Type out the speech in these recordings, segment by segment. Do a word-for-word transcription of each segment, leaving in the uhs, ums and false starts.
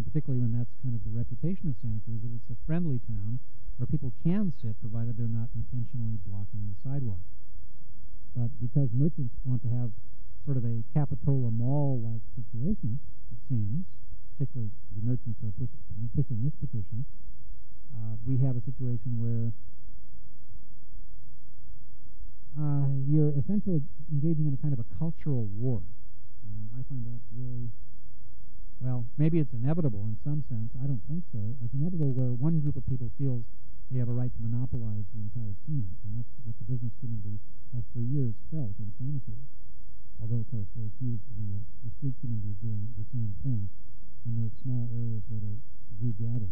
particularly when that's kind of the reputation of Santa Cruz, that it's a friendly town where people can sit, provided they're not intentionally blocking the sidewalk. But because merchants want to have sort of a Capitola Mall-like situation, it seems, particularly the merchants who are pushing, pushing this petition, uh, we have a situation where uh, you're essentially engaging in a kind of a cultural war. And I find that really, well, maybe it's inevitable in some sense. I don't think so. It's inevitable where one group of people feels they have a right to monopolize the entire scene, and that's what the business community has for years felt in Santa Cruz. Although, of course, they accuse the, uh, the street community of doing the same thing in those small areas where they do gather.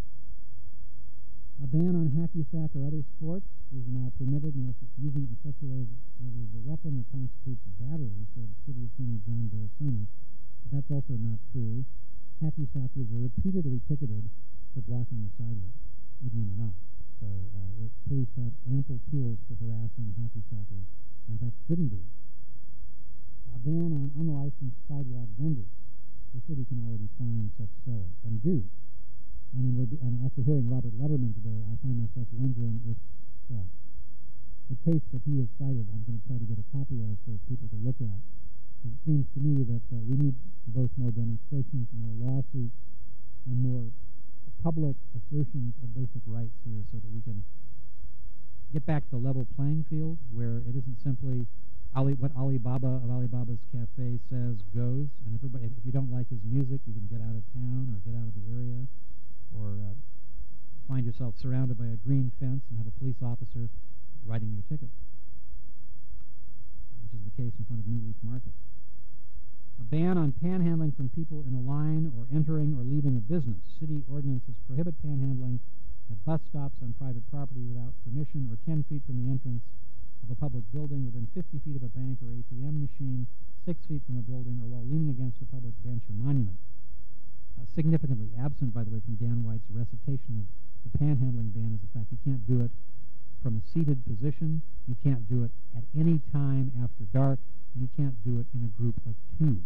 A ban on hacky sack or other sports. These are now permitted unless it's using it in such a way that it is a weapon or constitutes battery, said City Attorney John Barasoni. But that's also not true. Hacky sackers are repeatedly ticketed for blocking the sidewalk, even when they're not. So uh, it, police have ample tools for harassing hacky sackers. In fact, shouldn't be. A ban on unlicensed sidewalk vendors. The city can already find such sellers, and do. And, then we're be, and after hearing Robert Letterman today, I find myself wondering if, well, the case that he has cited, I'm going to try to get a copy of for people to look at. It seems to me that uh, we need both more demonstrations, more lawsuits, and more public assertions of basic rights here so that we can get back to the level playing field where it isn't simply Ali, what Alibaba of Alibaba's Cafe says goes, and everybody, if you don't like his music, you can get out of town or get out of the area, or uh, find yourself surrounded by a green fence and have a police officer writing your ticket, which is the case in front of New Leaf Market. A ban on panhandling from people in a line or entering or leaving a business. City ordinances prohibit panhandling at bus stops on private property without permission or ten feet from the entrance of a public building, within fifty feet of a bank or A T M machine, six feet from a building, or while leaning against a public bench or monument. Uh, significantly absent, by the way, from Dan White's recitation of the panhandling ban is the fact you can't do it from a seated position, you can't do it at any time after dark, and you can't do it in a group of two.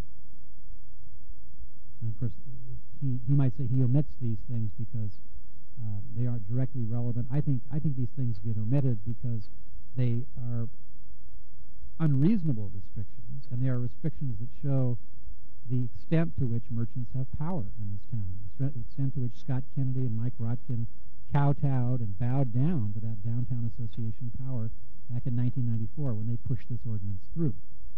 And of course, he, he might say he omits these things because uh, they aren't directly relevant. I think, I think these things get omitted because they are unreasonable restrictions, and they are restrictions that show the extent to which merchants have power in this town, the extent to which Scott Kennedy and Mike Rotkin kowtowed and bowed down to that downtown association power back in nineteen ninety-four when they pushed this ordinance through.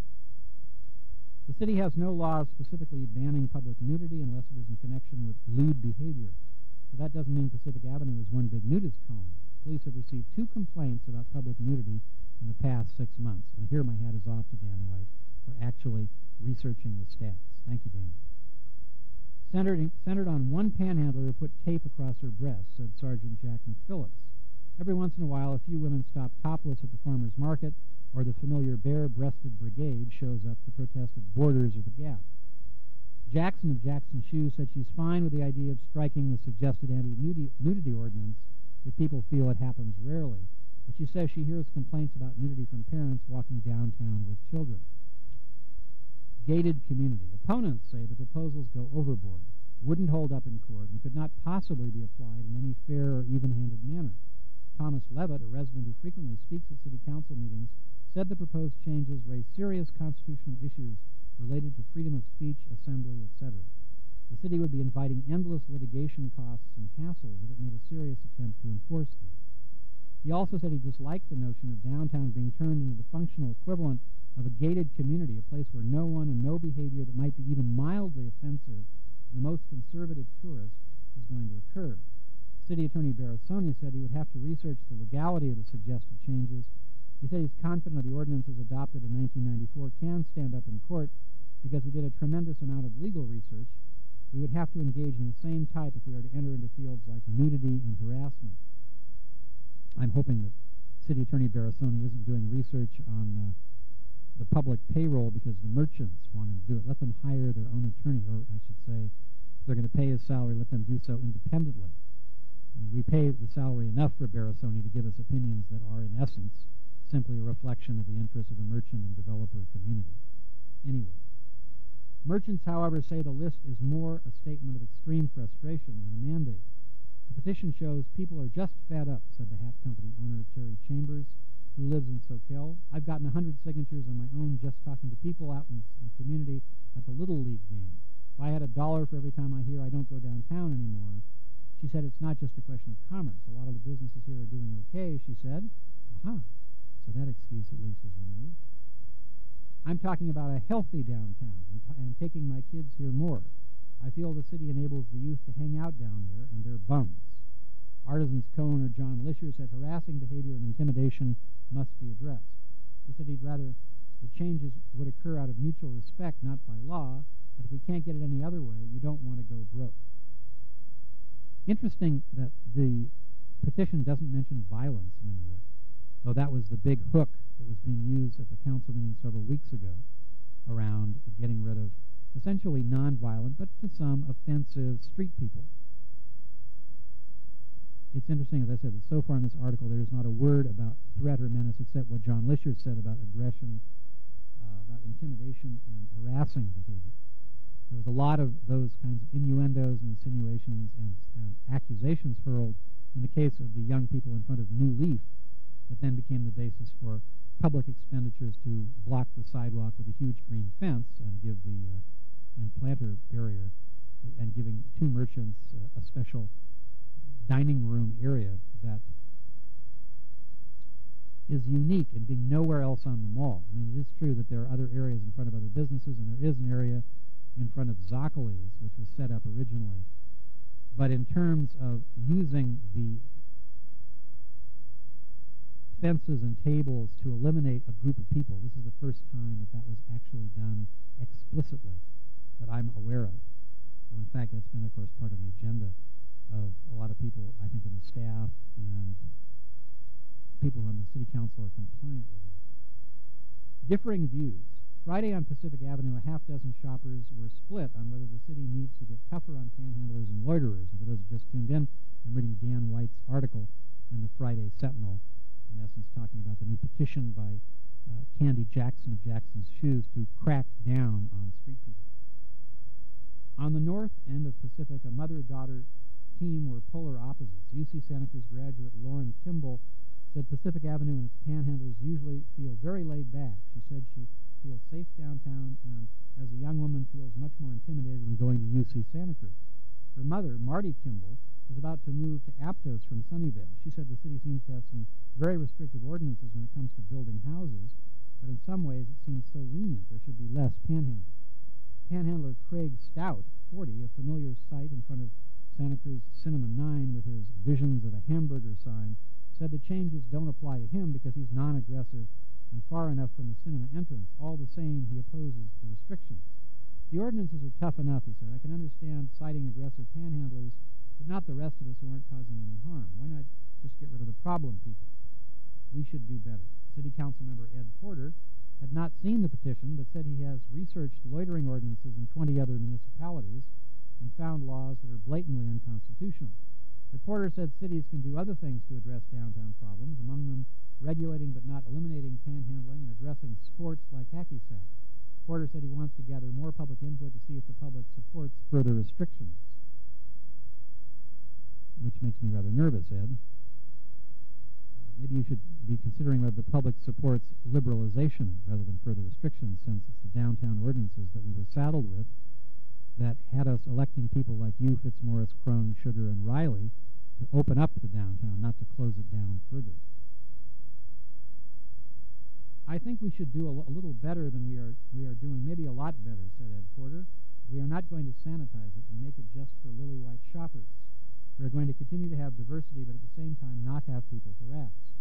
The city has no laws specifically banning public nudity unless it is in connection with lewd behavior. But that doesn't mean Pacific Avenue is one big nudist colony. Police have received two complaints about public nudity in the past six months. And here my hat is off to Dan White for actually researching the stats. Thank you, Dan. Centered, centered on one panhandler who put tape across her breast, said Sergeant Jack McPhillips. Every once in a while, a few women stop topless at the farmer's market, or the familiar bare-breasted brigade shows up to protest at Borders or the Gap. Jackson of Jackson Shoes said she's fine with the idea of striking the suggested anti-nudity nudity ordinance if people feel it happens rarely, but she says she hears complaints about nudity from parents walking downtown with children. Gated community. Opponents say the proposals go overboard, wouldn't hold up in court, and could not possibly be applied in any fair or even-handed manner. Thomas Levitt, a resident who frequently speaks at city council meetings, said the proposed changes raise serious constitutional issues related to freedom of speech, assembly, et cetera. The city would be inviting endless litigation costs and hassles if it made a serious attempt to enforce these. He also said he disliked the notion of downtown being turned into the functional equivalent of a gated community, a place where no one and no behavior that might be even mildly offensive to the most conservative tourist is going to occur. City Attorney Barasoni said he would have to research the legality of the suggested changes. He said he's confident the ordinances adopted in nineteen ninety-four can stand up in court because we did a tremendous amount of legal research. We would have to engage in the same type if we are to enter into fields like nudity and harassment. I'm hoping that City Attorney Barasoni isn't doing research on uh, the public payroll because the merchants want him to do it. Let them hire their own attorney, or I should say, if they're going to pay his salary, let them do so independently. I mean, we pay the salary enough for Barasoni to give us opinions that are, in essence, simply a reflection of the interests of the merchant and developer community. Anyway, Merchants, however, say the list is more a statement of extreme frustration than a mandate. The petition shows people are just fed up, said the hat company owner Terry Chambers, who lives in Soquel. I've gotten one hundred signatures on my own just talking to people out in, in the community at the Little League game. If I had a dollar for every time I hear I don't go downtown anymore. She said it's not just a question of commerce. A lot of the businesses here are doing okay, she said. Aha, so that excuse at least is removed. I'm talking about a healthy downtown and, and taking my kids here more. I feel the city enables the youth to hang out down there, and they're bums. Artisans co-owner John Lisher said harassing behavior and intimidation must be addressed. He said he'd rather the changes would occur out of mutual respect, not by law, but if we can't get it any other way, you don't want to go broke. Interesting that the petition doesn't mention violence in any way, though that was the big hook that was being used at the council meeting several weeks ago around getting rid of essentially nonviolent, but to some offensive street people. It's interesting, as I said, that so far in this article there is not a word about threat or menace except what John Lisher said about aggression, uh, about intimidation and harassing behavior. There was a lot of those kinds of innuendos and insinuations and, and accusations hurled in the case of the young people in front of New Leaf that then became the basis for public expenditures to block the sidewalk with a huge green fence and give the uh, and planter barrier and giving two merchants uh, a special dining room area that is unique in being nowhere else on the mall. I mean, it is true that there are other areas in front of other businesses, and there is an area in front of Zoccoli's, which was set up originally. But in terms of using the fences and tables to eliminate a group of people, this is the first time that that was actually done explicitly that I'm aware of. So in fact, that's been, of course, part of the agenda of a lot of people, I think, in the staff, and people on the city council are compliant with that. Differing views. Friday on Pacific Avenue, a half dozen shoppers were split on whether the city needs to get tougher on panhandlers and loiterers. And for those who just tuned in, I'm reading Dan White's article in the Friday Sentinel, in essence talking about the new petition by uh, Candy Jackson of Jackson's Shoes to crack down on street people. On the north end of Pacific, a mother-daughter team were polar opposites. U C Santa Cruz graduate Lauren Kimball said Pacific Avenue and its panhandlers usually feel very laid back. She said she feels safe downtown and, as a young woman, feels much more intimidated when going to U C Santa Cruz. Her mother, Marty Kimball, is about to move to Aptos from Sunnyvale. She said the city seems to have some very restrictive ordinances when it comes to building houses, but in some ways it seems so lenient there should be less panhandling. Panhandler Craig Stout, forty, a familiar sight in front of Santa Cruz Cinema nine with his Visions of a Hamburger sign, said the changes don't apply to him because he's non-aggressive and far enough from the cinema entrance. All the same, he opposes the restrictions. The ordinances are tough enough, he said. I can understand citing aggressive panhandlers, but not the rest of us who aren't causing any harm. Why not just get rid of the problem people? We should do better. City Council member Ed Porter had not seen the petition, but said he has researched loitering ordinances in twenty other municipalities and found laws that are blatantly unconstitutional. But Porter said cities can do other things to address downtown problems, among them regulating but not eliminating panhandling and addressing sports like hacky sack. Porter said he wants to gather more public input to see if the public supports further restrictions, which makes me rather nervous, Ed. Uh, maybe you should be considering whether the public supports liberalization rather than further restrictions, since it's the downtown ordinances that we were saddled with that had us electing people like you, Fitzmaurice, Crone, Sugar, and Riley to open up the downtown, not to close it down further. I think we should do a, a little better than we are we are doing, maybe a lot better, said Ed Porter. We are not going to sanitize it and make it just for lily white shoppers. We are going to continue to have diversity, but at the same time not have people harassed.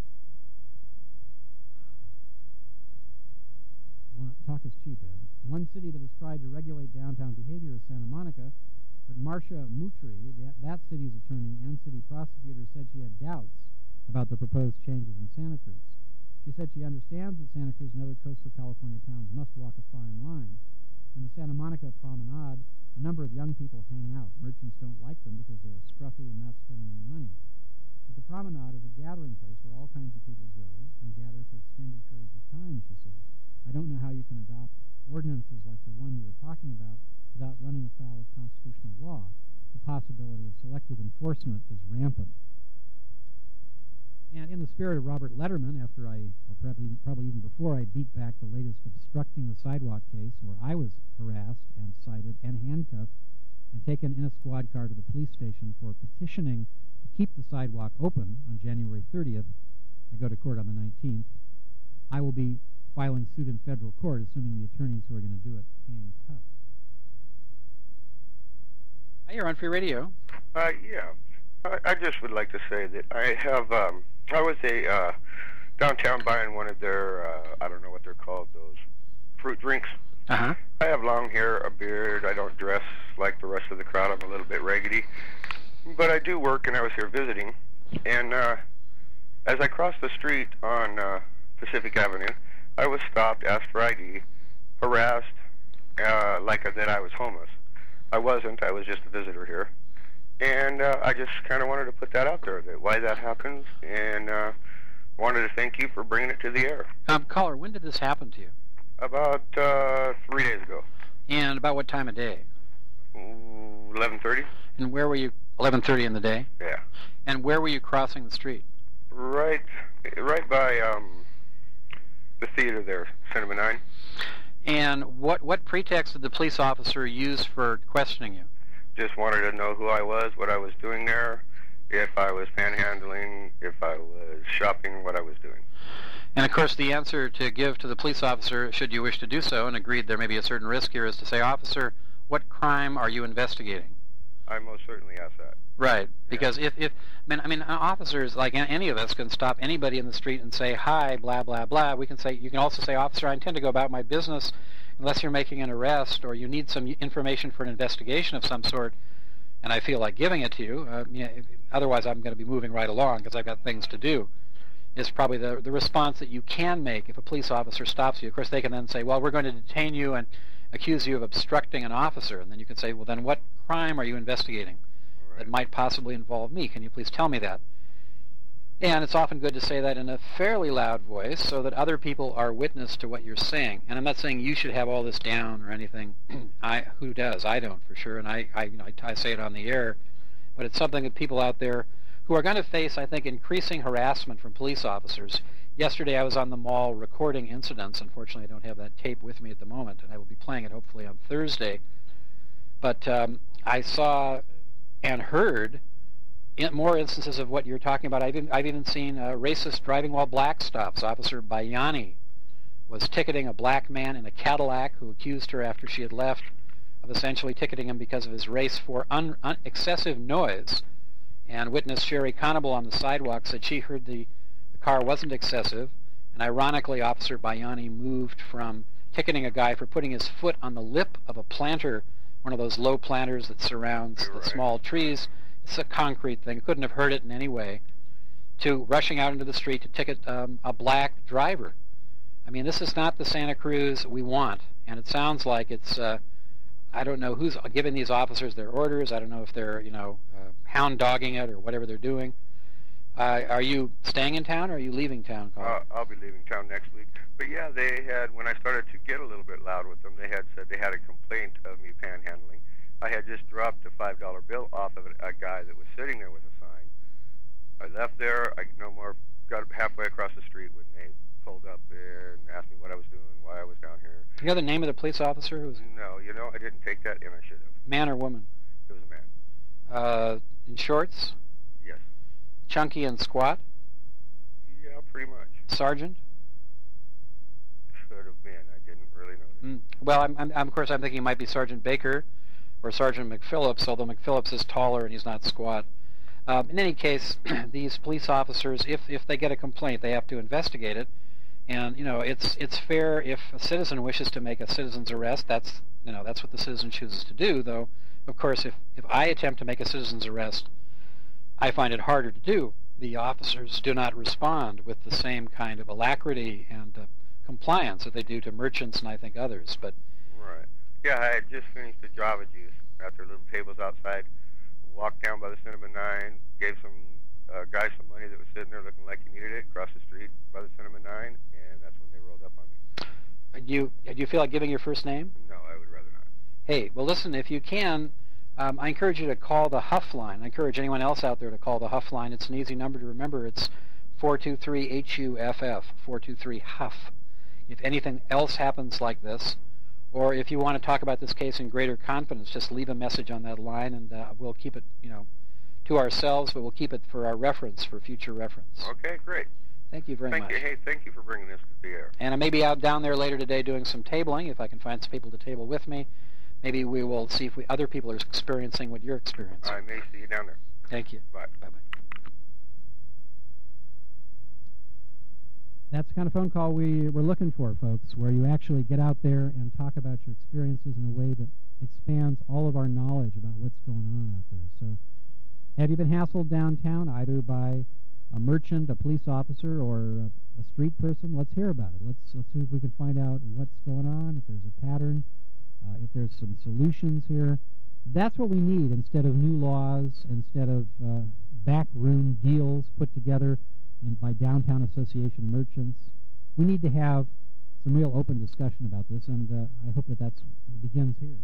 One, talk is cheap, Ed. One city that has tried to regulate downtown behavior is Santa Monica, but Marcia Mutri, that, that city's attorney and city prosecutor, said she had doubts about the proposed changes in Santa Cruz. She said she understands that Santa Cruz and other coastal California towns must walk a fine line. In the Santa Monica promenade, a number of young people hang out. Merchants don't like them because they are scruffy and not spending any money. But the promenade is a gathering place where all kinds of people go and gather for extended periods of time, she said. I don't know how you can adopt ordinances like the one you're talking about without running afoul of constitutional law, the possibility of selective enforcement is rampant. And in the spirit of Robert Letterman, after I, or probably, probably even before I beat back the latest obstructing the sidewalk case, where I was harassed and cited and handcuffed and taken in a squad car to the police station for petitioning to keep the sidewalk open on January thirtieth, I go to court on the nineteenth, I will be filing suit in federal court, assuming the attorneys who are going to do it hang tough. Hi, you're on Free Radio. Uh, yeah. I, I just would like to say that I have, um, I was a, uh, downtown buying one of their, uh, I don't know what they're called, those fruit drinks. Uh-huh. I have long hair, a beard, I don't dress like the rest of the crowd, I'm a little bit raggedy. But I do work, and I was here visiting, and, uh, as I crossed the street on, uh, Pacific Avenue, I was stopped, asked for I D, harassed, uh, like that I was homeless. I wasn't, I was just a visitor here. And uh, I just kind of wanted to put that out there, that why that happens, and uh, wanted to thank you for bringing it to the air. Um, caller, when did this happen to you? About uh, three days ago. And about what time of day? eleven thirty. And where were you? eleven thirty in the day? Yeah. And where were you crossing the street? Right, right by um, the theater there, Cinema Nine. And what what pretext did the police officer use for questioning you? Just wanted to know who I was, what I was doing there, if I was panhandling, if I was shopping, what I was doing. And of course the answer to give to the police officer, should you wish to do so, and agreed there may be a certain risk here, is to say, officer, what crime are you investigating? I most certainly asked that. Right, because yeah. if, if I mean, I mean, officers, like any of us, can stop anybody in the street and say, hi, blah, blah, blah. We can say, you can also say, officer, I intend to go about my business unless you're making an arrest or you need some information for an investigation of some sort, and I feel like giving it to you. Uh, you know, otherwise, I'm going to be moving right along because I've got things to do. Is probably the the response that you can make if a police officer stops you. Of course, they can then say, well, we're going to detain you and accuse you of obstructing an officer, and then you can say, well, then what crime are you investigating that might possibly involve me? Can you please tell me that? And it's often good to say that in a fairly loud voice so that other people are witness to what you're saying. And I'm not saying you should have all this down or anything. I who does? I don't, for sure. And I, I, you know, I, I say it on the air. But it's something that people out there who are going to face, I think, increasing harassment from police officers. Yesterday I was on the mall recording incidents. Unfortunately, I don't have that tape with me at the moment, and I will be playing it hopefully on Thursday. But um, I saw and heard in more instances of what you're talking about. I've even, I've even seen uh, racist driving while black stops. Officer Bayani was ticketing a black man in a Cadillac who accused her after she had left of essentially ticketing him because of his race for un, un, excessive noise. And witness Sherry Conable on the sidewalk said she heard the, the car wasn't excessive. And ironically, Officer Bayani moved from ticketing a guy for putting his foot on the lip of a planter, one of those low planters that surrounds the small trees. It's a concrete thing. Couldn't have heard it in any way. To rushing out into the street to ticket um, a black driver. I mean, this is not the Santa Cruz we want. And it sounds like it's, uh, I don't know who's giving these officers their orders. I don't know if they're, you know, uh, hound dogging it or whatever they're doing. Uh, are you staying in town or are you leaving town, Carl? Uh, I'll be leaving town next week. But yeah, they had, when I started to get a little bit loud with them, they had said they had a complaint of me panhandling. I had just dropped a five dollar bill off of a, a guy that was sitting there with a sign. I left there. I no more got halfway across the street when they pulled up there and asked me what I was doing, why I was down here. You know the name of the police officer who was? No, you know, I didn't take that, and I should have. Man or woman? It was a man. Uh, in shorts? Yes. Chunky and squat? Yeah, pretty much. Sergeant? Should have been. I didn't really notice. Mm. Well, I'm, I'm, I'm, of course, I'm thinking it might be Sergeant Baker or Sergeant McPhillips, although McPhillips is taller and he's not squat. Um, in any case, these police officers, if if they get a complaint, they have to investigate it. And, you know, it's it's fair if a citizen wishes to make a citizen's arrest. That's, you know, that's what the citizen chooses to do, though, of course, if, if I attempt to make a citizen's arrest, I find it harder to do. The officers do not respond with the same kind of alacrity and uh, compliance that they do to merchants and I think others. But right. Yeah, I had just finished the Java juice at their little tables outside, walked down by the Cinema Nine, gave some uh, guy some money that was sitting there looking like he needed it, across the street by the Cinema Nine, and that's when they rolled up on me. Do you, do you feel like giving your first name? No, I would rather not. Hey, well, listen, if you can, um, I encourage you to call the Huff line. I encourage anyone else out there to call the Huff line. It's an easy number to remember. It's four two three H U F F, four two three Huff. If anything else happens like this, or if you want to talk about this case in greater confidence, just leave a message on that line, and uh, we'll keep it, you know, to ourselves, but we'll keep it for our reference, for future reference. Okay, great. Thank you very thank much. Thank you. Hey, thank you for bringing this to the air. And I may be out down there later today doing some tabling, if I can find some people to table with me. Maybe we will see if we, other people are experiencing what you're experiencing. I may see you down there. Thank you. Bye. Bye-bye. That's the kind of phone call we, we're looking for, folks, where you actually get out there and talk about your experiences in a way that expands all of our knowledge about what's going on out there. So, have you been hassled downtown either by a merchant, a police officer, or a, a street person? Let's hear about it. Let's, let's see if we can find out what's going on, if there's a pattern, uh, if there's some solutions here. That's what we need instead of new laws, instead of uh, backroom deals put together in, by downtown association merchants. We need to have some real open discussion about this, and uh, I hope that that's begins here.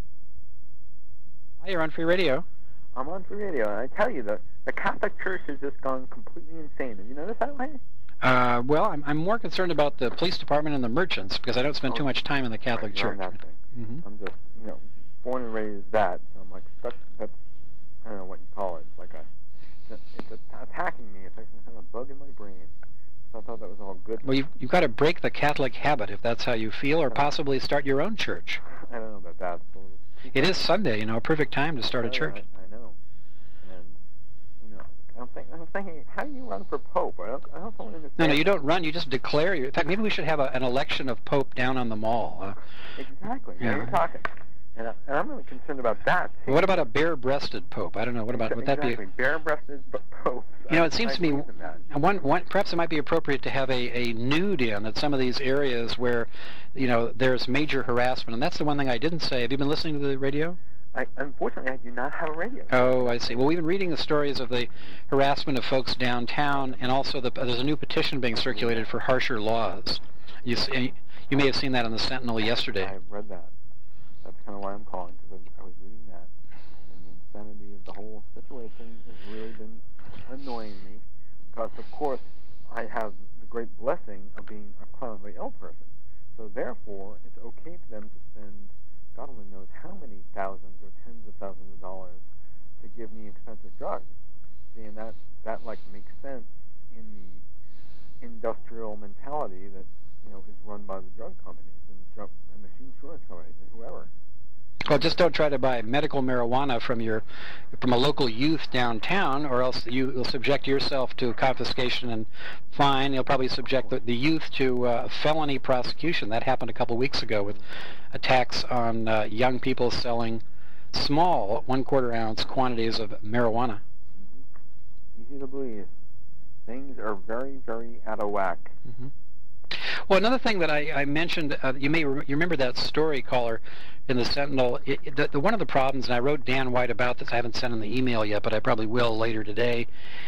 Hi, you're on Free Radio. I'm on Free Radio, and I tell you, the, the Catholic Church has just gone completely insane. Have you noticed that, Lane? Uh, well, I'm, I'm more concerned about the police department and the merchants, because I don't spend oh, too much time in the Catholic right, Church. That thing. Mm-hmm. I'm just, you know, born and raised that, so I'm like, that's, that's, I don't know what you call it. It's like a, it's attacking me. It's like some kind of bug in my brain. So I thought that was all good. Well, you've, you've got to break the Catholic habit, if that's how you feel, or possibly start your own church. I don't know about that. It's a little, it is Sunday, you know, a perfect time to start a church. I, I know. And, you know, I'm, think, I'm thinking, how do you run for Pope? I don't, I don't understand. No, no, you don't run. You just declare. Your, in fact, maybe we should have a, an election of Pope down on the mall. Uh, exactly. Yeah. Now you're talking. And, I, and I'm really concerned about that. Well, what about a bare-breasted Pope? I don't know. What about, would exactly. that be? Bare-breasted Pope. You know, it seems to me, one, one, perhaps it might be appropriate to have a, a nude in at some of these areas where, you know, there's major harassment. And that's the one thing I didn't say. Have you been listening to the radio? I, unfortunately, I do not have a radio. Oh, I see. Well, we've been reading the stories of the harassment of folks downtown, and also the, there's a new petition being circulated for harsher laws. You, see, you may have seen that in the Sentinel yesterday. I've read that. That's kind of why I'm calling, because I was reading that. And the insanity of the whole situation has really been annoying me, because, of course, I have the great blessing of being a chronically ill person. So, therefore, it's okay for them to spend God only knows how many thousands or tens of thousands of dollars to give me expensive drugs. See, and that, that like, makes sense in the industrial mentality that, you know, is run by the drug companies and, drug, and the insurance companies and whoever. Well, just don't try to buy medical marijuana from your from a local youth downtown, or else you will subject yourself to confiscation and fine. You'll probably subject the, the youth to uh, felony prosecution. That happened a couple weeks ago with attacks on uh, young people selling small one-quarter ounce quantities of marijuana. Mm-hmm. Easy to believe. Things are very, very out of whack. Mm-hmm. Well, another thing that I, I mentioned, uh, you may re- you remember that story, caller, in the Sentinel. It, it, the, the, one of the problems, and I wrote Dan White about this, I haven't sent him the email yet, but I probably will later today,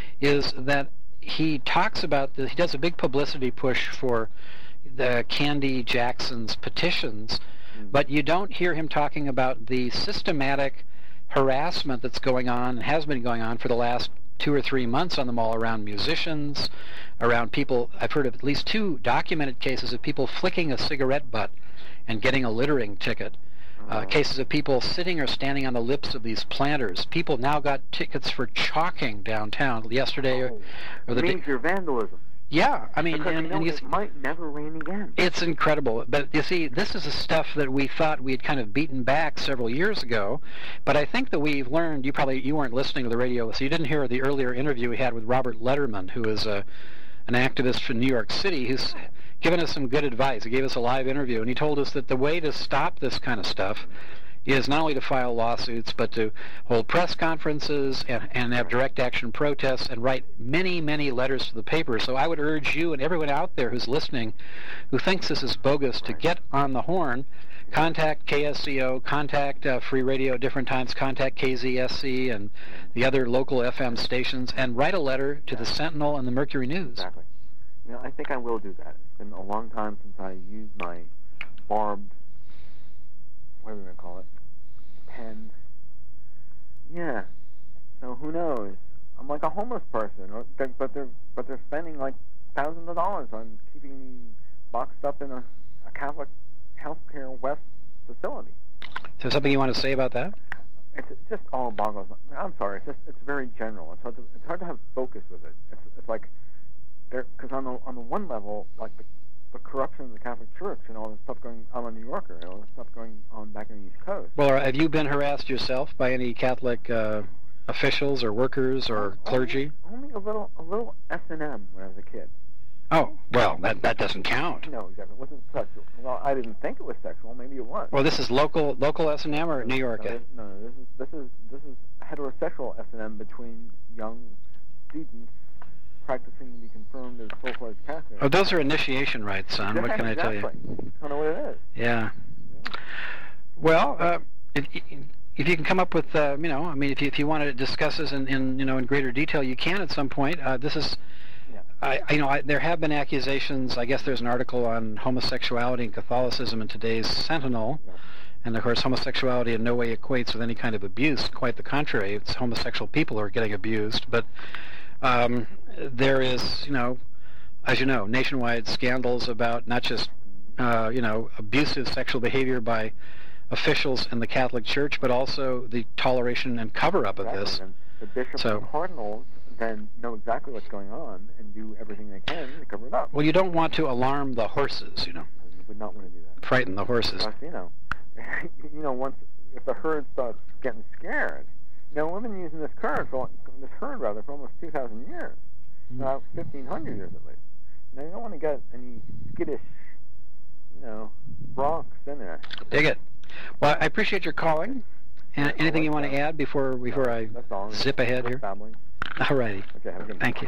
is that he talks about, the, he does a big publicity push for the Candy Jackson's petitions, mm-hmm. but you don't hear him talking about the systematic harassment that's going on, and has been going on for the last two or three months on the mall around musicians, around people. I've heard of at least two documented cases of people flicking a cigarette butt and getting a littering ticket. Uh, oh. Cases of people sitting or standing on the lips of these planters. People now got tickets for chalking downtown yesterday. Oh. Or, or the Major day. vandalism. Yeah, I mean, because and, you know, and you it see, might never rain again. It's incredible. But you see, this is the stuff that we thought we had kind of beaten back several years ago. But I think that we've learned, you probably, you weren't listening to the radio, so you didn't hear the earlier interview we had with Robert Letterman, who is a, an activist from New York City, who's given us some good advice. He gave us a live interview, and he told us that the way to stop this kind of stuff is not only to file lawsuits, but to hold press conferences and, and have direct action protests and write many, many letters to the paper. So I would urge you and everyone out there who's listening who thinks this is bogus to get on the horn, contact K S C O, contact uh, Free Radio at different times, contact K Z S C and the other local F M stations, and write a letter to the Sentinel and the Mercury News. Exactly. You know, I think I will do that. It's been a long time since I used my barbed, what are we going to call it, pen. Yeah. So who knows? I'm like a homeless person, or, but they're but they're spending like thousands of dollars on keeping me boxed up in a, a Catholic Healthcare West facility. Is there something you want to say about that? It's it just all boggles. I'm sorry. It's just it's very general. It's hard to it's hard to have focus with it. It's it's like there because on the on the one level, like the the corruption of the Catholic Church and all this stuff going on in New Yorker and all this stuff going on back on the East Coast. Well, have you been harassed yourself by any Catholic uh, officials or workers or clergy? Only, only a little a little S and M when I was a kid. Oh, well, that that doesn't count. No, exactly. It wasn't sexual. Well, I didn't think it was sexual. Maybe it was. Well, this is local local S and M or New York? No, this, no, this is this is this is heterosexual S and M between young students practicing to be confirmed as full-fledged Catholics. Oh, those are initiation rites, son. What can I tell you? Exactly. That's kind of what it is. Yeah. Yeah. Well, uh, if, if you can come up with, uh, you know, I mean, if you, if you want to discuss this in, in you know in greater detail, you can at some point. Uh, this is. I, you know, I, there have been accusations. I guess there's an article on homosexuality and Catholicism in today's Sentinel, Yeah. and of course, homosexuality in no way equates with any kind of abuse. Quite the contrary, it's homosexual people who are getting abused. But um, there is, you know, as you know, nationwide scandals about not just, uh, you know, abusive sexual behavior by officials in the Catholic Church, but also the toleration and cover-up of Exactly. this. And the bishops So- and cardinals then know exactly what's going on and do everything they can to cover it up. Well, you don't want to alarm the horses, you know, You would not want to do that. frighten the horses. Plus, you know, you know, once if the herd starts getting scared, you know, we've been using this herd for this herd rather for almost two thousand years, about fifteen hundred years at least. Now you don't want to get any skittish, you know, broncs in there. Dig it. Well, I appreciate your calling. And anything you want to add before before I That's all. zip ahead here? Babbling. All righty. Okay, have a good Thank you.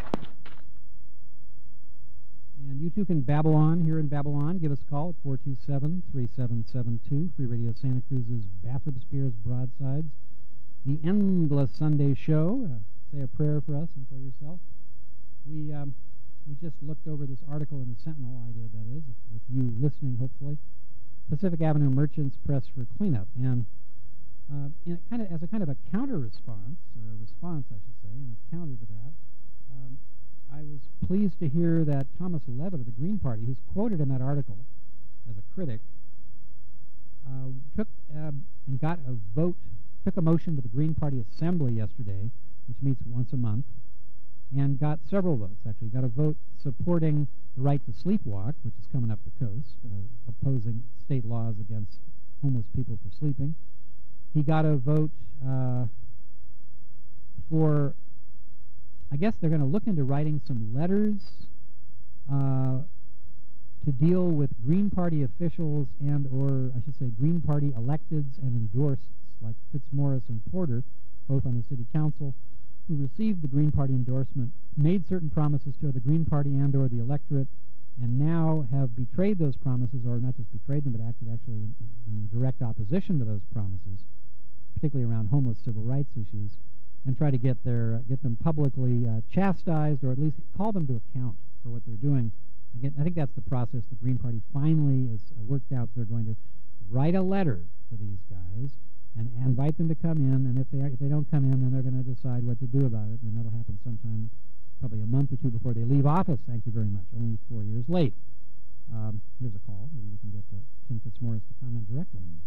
And you too can babble on here in Babylon. Give us a call at four two seven, three seven seven two. Free Radio Santa Cruz's Bathroom Spears Broadsides. The Endless Sunday Show. Uh, say a prayer for us and for yourself. We um, we just looked over this article in the Sentinel, I did, that is, with you listening, hopefully. Pacific Avenue Merchants press for cleanup. And uh, in a kind of, as a kind of a counter-response, or a response, I should say, and a counter to that, um, I was pleased to hear that Thomas Levitt of the Green Party, who's quoted in that article as a critic, uh, took uh, and got a vote, took a motion to the Green Party Assembly yesterday, which meets once a month, and got several votes, actually. Got a vote supporting the right to sleepwalk, which is coming up the coast, uh, opposing state laws against homeless people for sleeping. He got a vote uh, for, I guess they're going to look into writing some letters uh, to deal with Green Party officials and or, I should say, Green Party electeds and endorsed, like Fitzmaurice and Porter, both on the city council, who received the Green Party endorsement, made certain promises to the Green Party and or the electorate, and now have betrayed those promises, or not just betrayed them, but acted actually in, in direct opposition to those promises, particularly around homeless civil rights issues, and try to get their uh, get them publicly uh, chastised, or at least call them to account for what they're doing. Again, I think that's the process the Green Party finally is uh, worked out. They're going to write a letter to these guys and invite them to come in, and if they are, if they don't come in, then they're going to decide what to do about it, and that'll happen sometime, probably a month or two before they leave office. Thank you very much. Only four years late. Um, here's a call. Maybe we can get uh, Tim Fitzmaurice to comment directly on this.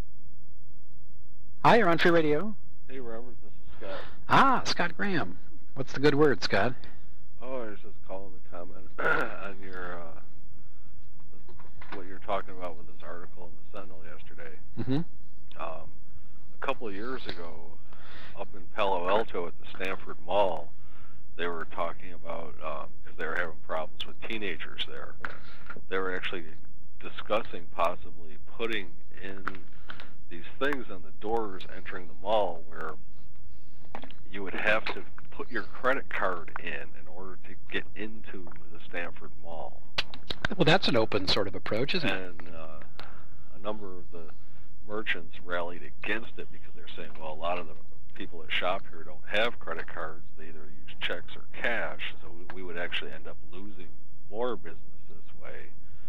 Hi, you're on Free Radio. Hey, Robert, this is Scott. Ah, Scott Graham. What's the good word, Scott? Oh, I was just calling to comment on your, uh, what you're talking about with this article in the Sentinel yesterday. Mm-hmm. Um, a couple of years ago, up in Palo Alto at the Stanford Mall, they were talking about, because um, they were having problems with teenagers there, they were actually discussing possibly putting in these things on the doors entering the mall where you would have to put your credit card in in order to get into the Stanford Mall. Well, that's an open sort of approach, isn't it? And uh, a number of the merchants rallied against it because they're saying, well, a lot of the people that shop here don't have credit cards. They either use checks or cash, so we, we would actually end up losing more business this way.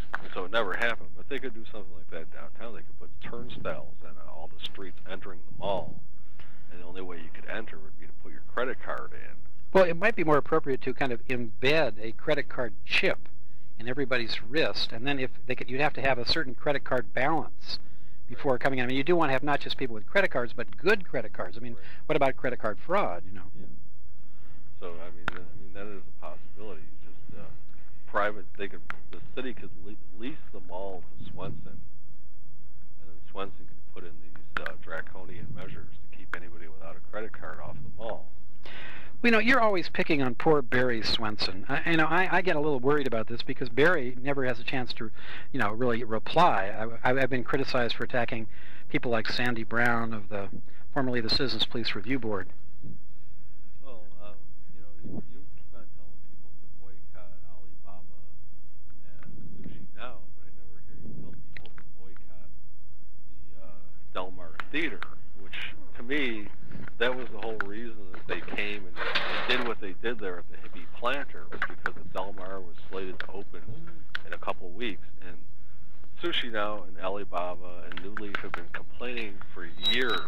And so it never happened. But they could do something like that downtown. They could put turnstiles in all the streets entering the mall. And the only way you could enter would be to put your credit card in. Well, it might be more appropriate to kind of embed a credit card chip in everybody's wrist, and then if they could, you'd have to have a certain credit card balance before coming in. I mean, you do want to have not just people with credit cards, but good credit cards. I mean, right. What about credit card fraud? You know. Yeah. So I mean, I mean that is a possibility. Just uh, private, they could, the city could le- lease the mall to Swenson, and then Swenson could put in these uh, draconian measures to keep anybody without a credit card off the mall. Well, you know, you're always picking on poor Barry Swenson. I, you know, I, I get a little worried about this because Barry never has a chance to, you know, really reply. I, I've been criticized for attacking people like Sandy Brown of the formerly the Citizens Police Review Board. Well, uh, you know, you, you keep on telling people to boycott Alibaba and Sushi Now, but I never hear you tell people to boycott the uh, Del Mar Theater, which to me, that was the whole reason that they came and did what they did there at the Hippie Planter, was because the Del Mar was slated to open in a couple weeks. And Sushi Now and Alibaba and New Leaf have been complaining for years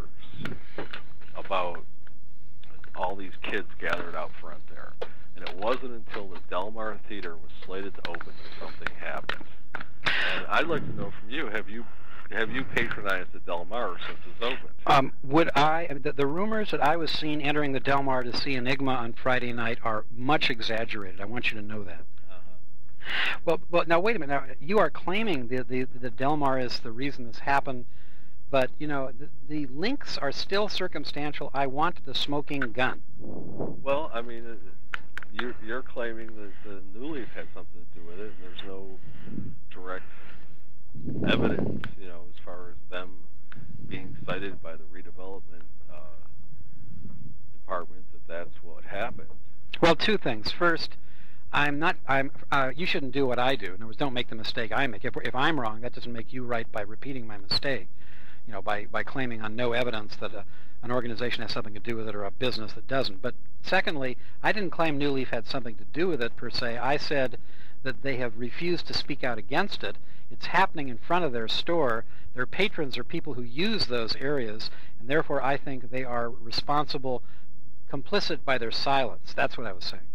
about all these kids gathered out front there. And it wasn't until the Del Mar Theater was slated to open that something happened. And I'd like to know from you, have you Have you patronized the Del Mar since it's opened? Um, would I? The, the rumors that I was seen entering the Del Mar to see Enigma on Friday night are much exaggerated. I want you to know that. Uh-huh. Well, well, now wait a minute. Now you are claiming the the, the Del Mar is the reason this happened, but you know the, the links are still circumstantial. I want the smoking gun. Well, I mean, you're you're claiming that the New Leaf had something to do with it, and there's no direct evidence, you know, as far as them being cited by the redevelopment uh, department that that's what happened. Well, two things. First, I'm not. I'm. Uh, you shouldn't do what I do. In other words, don't make the mistake I make. If, if I'm wrong, that doesn't make you right by repeating my mistake. You know, by by claiming on no evidence that a, an organization has something to do with it or a business that doesn't. But secondly, I didn't claim New Leaf had something to do with it per se. I said that they have refused to speak out against it. It's happening in front of their store. Their patrons are people who use those areas, and therefore I think they are responsible, complicit by their silence. That's what I was saying.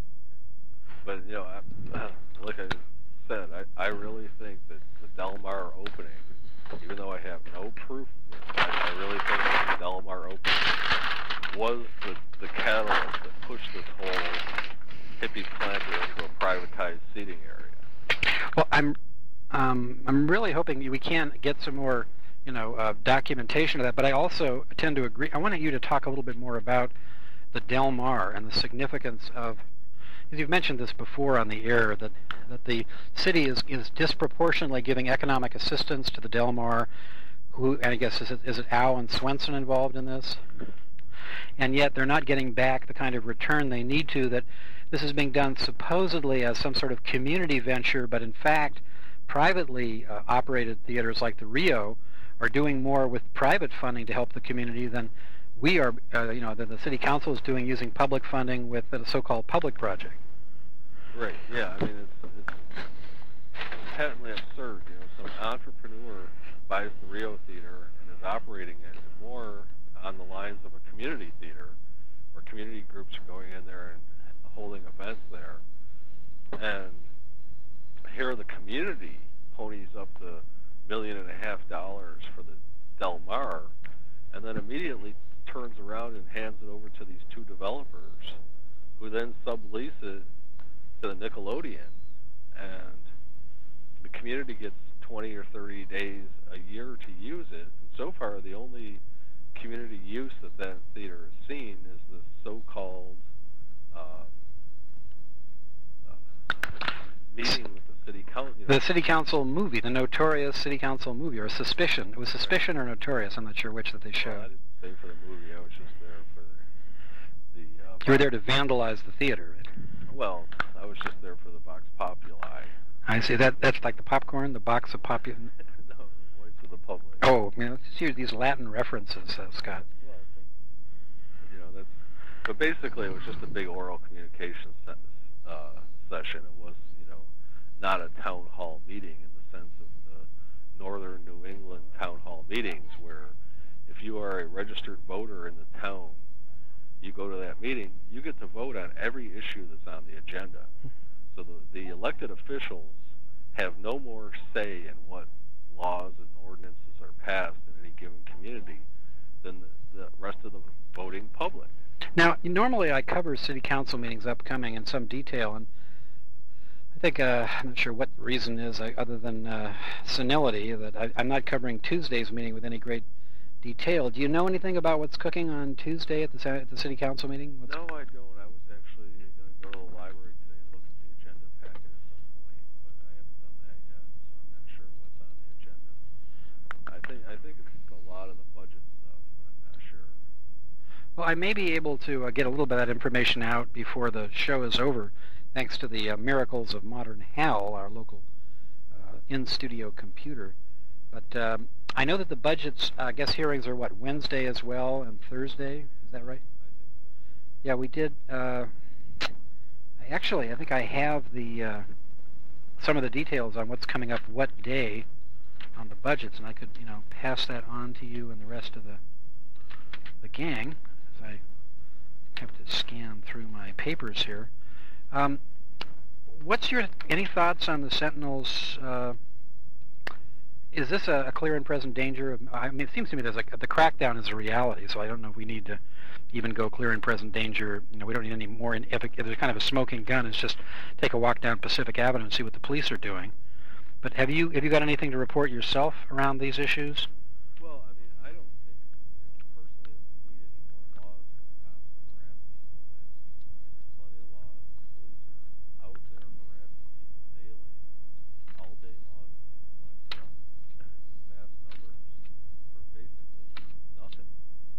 But, you know, I, like I said, I, I really think that the Del Mar opening, even though I have no proof of it, I, I really think that the Del Mar opening was the, the catalyst that pushed this whole Hippie Planter into a privatized seating area. Well, I'm um, I'm really hoping we can get some more, you know, uh, documentation of that. But I also tend to agree. I wanted you to talk a little bit more about the Del Mar and the significance of. As you've mentioned this before on the air, that that the city is is disproportionately giving economic assistance to the Del Mar. Who, and I guess is it is it Al and Swenson involved in this? And yet they're not getting back the kind of return they need to. That this is being done supposedly as some sort of community venture, but in fact, privately uh, operated theaters like the Rio are doing more with private funding to help the community than we are, uh, you know, than the city council is doing using public funding with a so-called public project. Right. Yeah. I mean, it's, it's patently absurd. You know, some entrepreneur buys the Rio Theater and is operating it more on the lines of a community theater, where community groups are going in there and holding events there, and here the community ponies up the million and a half dollars for the Del Mar, and then immediately turns around and hands it over to these two developers, who then sublease it to the Nickelodeon, and the community gets twenty or thirty days a year to use it. And so far, the only community use that that theater has seen is the so-called uh, uh, meeting with the city council. You know. The city council movie, the notorious city council movie, or Suspicion. It was Suspicion or Notorious. I'm not sure which that they showed. Well, I didn't stay for the movie. I was just there for the. the uh, you were there to vandalize the theater. Right? Well, I was just there for the Vox Populi. I see. That that's like the popcorn, the box of populi. No, the voice of the public. Oh, man, let's use these Latin references, uh, Scott. Well, I think, you know, that's. But basically, it was just a big oral communication se- uh, session. It was, you know, not a town hall meeting in the sense of the northern New England town hall meetings, where if you are a registered voter in the town, you go to that meeting, you get to vote on every issue that's on the agenda. So the, the elected officials have no more say in what laws and ordinances are passed in any given community than the, the rest of the voting public. Now, normally I cover city council meetings upcoming in some detail, and I think, uh, I'm not sure what the reason is, uh, other than uh, senility, that I, I'm not covering Tuesday's meeting with any great detail. Do you know anything about what's cooking on Tuesday at the, at the city council meeting? What's no, I don't. I was actually going to go to the library today and look at the agenda packet at some point, but I haven't done that yet, so I'm not sure what's on the agenda. I think I think it's a lot of the budget stuff, but I'm not sure. Well, I may be able to uh, get a little bit of that information out before the show is over, thanks to the uh, miracles of Modern Hal, our local uh, in-studio computer. But um, I know that the budget's, uh, I guess, hearings are, what, Wednesday as well and Thursday? Is that right? I think so. Yeah, we did. Uh, I actually, I think I have the uh, some of the details on what's coming up what day on the budgets, and I could, you know, pass that on to you and the rest of the the gang as I have to scan through my papers here. Um, what's your any thoughts on the Sentinels? Uh, is this a, a clear and present danger? Of, I mean, it seems to me there's like the crackdown is a reality, so I don't know if we need to even go clear and present danger. You know, we don't need any more. In, if, it, if there's kind of a smoking gun, it's just take a walk down Pacific Avenue and see what the police are doing. But have you have you got anything to report yourself around these issues? Well, I mean, I don't think, you know, personally that we need any more laws for the cops to harass people with. I mean, there's plenty of laws. Police are out there harassing people daily, all day long, it seems like, in vast numbers, for basically nothing.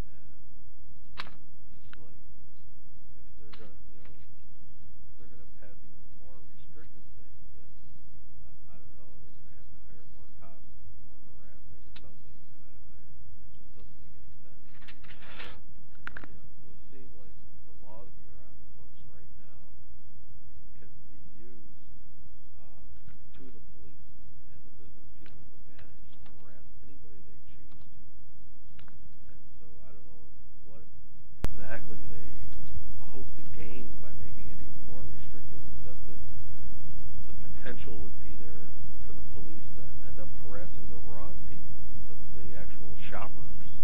And it's like, if they're going to, you know, if they're going to pass even more restrictive things, then I, I don't know, they're going to have to hire more cops to do more harassing or something. I, I, it just doesn't make any sense. And, you know, it would seem like the laws that are on the books right now can be used uh, to the police and the business people's advantage to harass anybody they choose to. And so I don't know what exactly they hope to gain by making it even more restrictive, except that the potential would be there for the police to end up harassing the wrong people, the, the actual shoppers.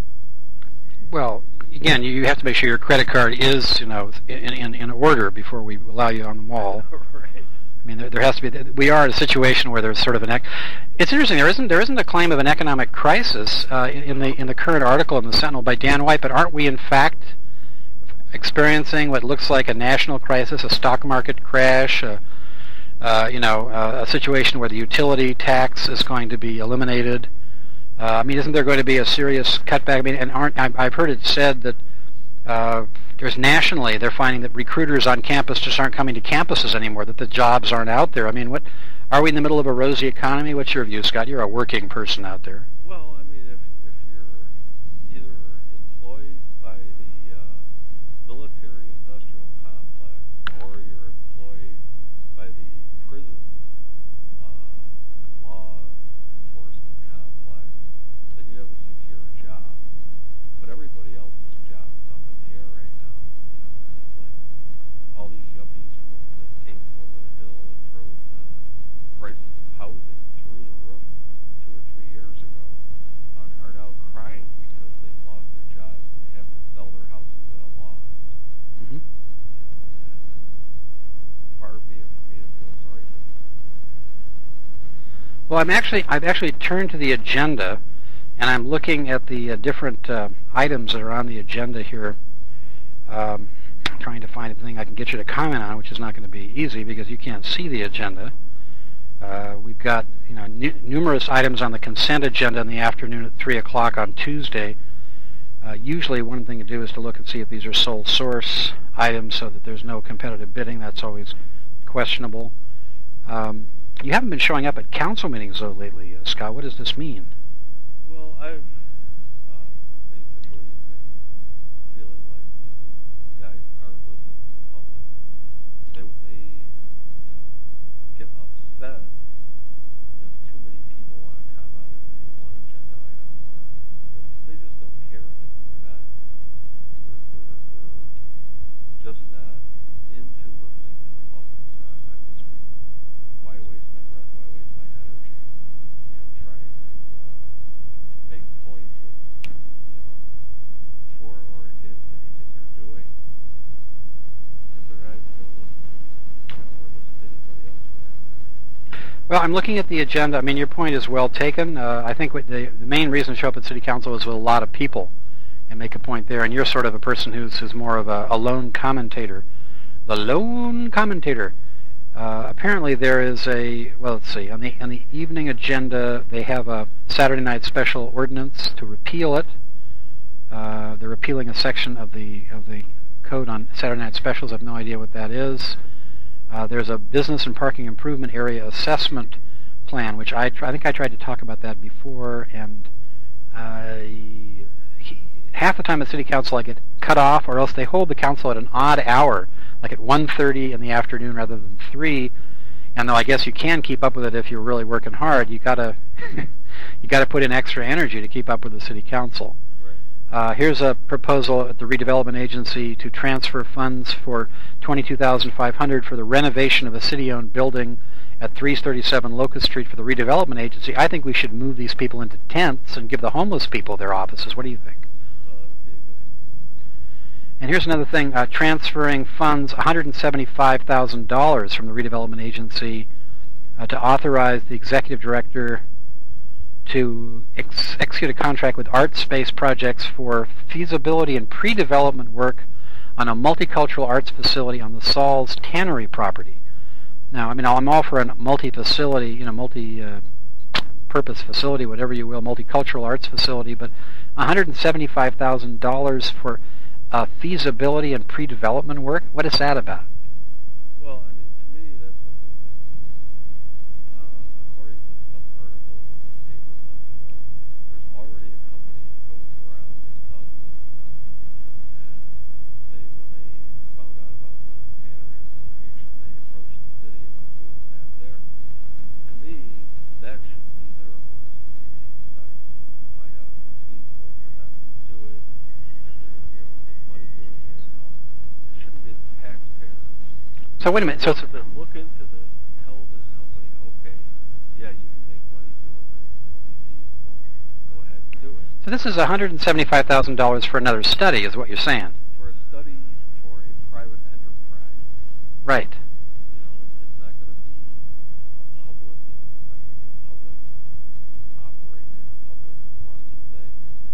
Well, again, you have to make sure your credit card is, you know, in, in, in order before we allow you on the mall. Right. I mean, there, there has to be. We are in a situation where there's sort of an. Ec- it's interesting. There isn't. There isn't a claim of an economic crisis uh, in, in the in the current article in the Sentinel by Dan White. But aren't we, in fact, experiencing what looks like a national crisis, a stock market crash, uh, uh, you know, uh, a situation where the utility tax is going to be eliminated? Uh, I mean, isn't there going to be a serious cutback? I mean, and aren't I, I've heard it said that uh, there's nationally they're finding that recruiters on campus just aren't coming to campuses anymore, that the jobs aren't out there. I mean, what are we in the middle of a rosy economy? What's your view, Scott? You're a working person out there. Well, I mean, if if you're either employed by the uh, military-industrial complex or you're employed by the prison uh, law enforcement complex, then you have a secure job. But everybody else's job is up in the air right now, you know, and it's like all these yuppies from, that came from over the hill and drove the prices of housing through the roof two or three years ago are, are now crying because they've lost their jobs and they have to sell their houses at a loss. Mm-hmm. You know, and, and, and you know, far be it for me to feel sorry for these people. Well, I'm actually I've actually turned to the agenda, and I'm looking at the uh, different uh, items that are on the agenda here. Um, trying to find a thing I can get you to comment on, which is not going to be easy because you can't see the agenda. Uh, we've got you know nu- numerous items on the consent agenda in the afternoon at three o'clock on Tuesday. Uh, usually, one thing to do is to look and see if these are sole source items, so that there's no competitive bidding. That's always questionable. Um, you haven't been showing up at council meetings though lately, uh, Scott. What does this mean? Well, I've uh, basically been feeling like you know these guys aren't listening to the public. They they you know get upset Well, I'm looking at the agenda. I mean, your point is well taken. Uh, I think what the, the main reason to show up at City Council is with a lot of people and make a point there. And you're sort of a person who's, who's more of a, a lone commentator. The lone commentator. Uh, apparently there is a, well, let's see, on the, on the evening agenda, they have a Saturday night special ordinance to repeal it. Uh, they're repealing a section of the of the code on Saturday night specials. I have no idea what that is. Uh, there's a business and parking improvement area assessment plan, which I try, I think I tried to talk about that before, and uh, he, half the time at City Council I get cut off, or else they hold the council at an odd hour, like at one thirty in the afternoon rather than three. And though I guess you can keep up with it if you're really working hard, you gotta you gotta put in extra energy to keep up with the City Council. Uh, here's a proposal at the Redevelopment Agency to transfer funds for twenty-two thousand five hundred dollars for the renovation of a city-owned building at three thirty-seven Locust Street for the Redevelopment Agency. I think we should move these people into tents and give the homeless people their offices. What do you think? Well, that would be a good idea. And here's another thing, uh, transferring funds, one hundred seventy-five thousand dollars from the Redevelopment Agency uh, to authorize the Executive Director to ex execute a contract with Art Space Projects for feasibility and pre-development work on a multicultural arts facility on the Saul's Tannery property. Now, I mean, I'm all for a multi-facility, you know, multi-purpose uh, facility, whatever you will, multicultural arts facility, but one hundred seventy-five thousand dollars for uh, feasibility and pre-development work? What is that about? Well, I mean, to me, that's something that, uh, according to some article in the paper months ago, there's already a company that goes around and does this stuff. And they, when they found out about the tannery location, they approached the city about doing that there. To me, that should be their onus to do these studies, to find out if it's feasible for them to do it, if they're going to be able to make money doing it, and all. It shouldn't be the taxpayers. So wait a minute. So Look, look into this and tell this company, okay, yeah, you can make money doing this. It'll be feasible. Go ahead and do it. So this is one hundred seventy-five thousand dollars for another study, is what you're saying? For a study for a private enterprise, Right. you know, it's, it's not going to be a public, you know, it's not going to be a public operated, public run thing.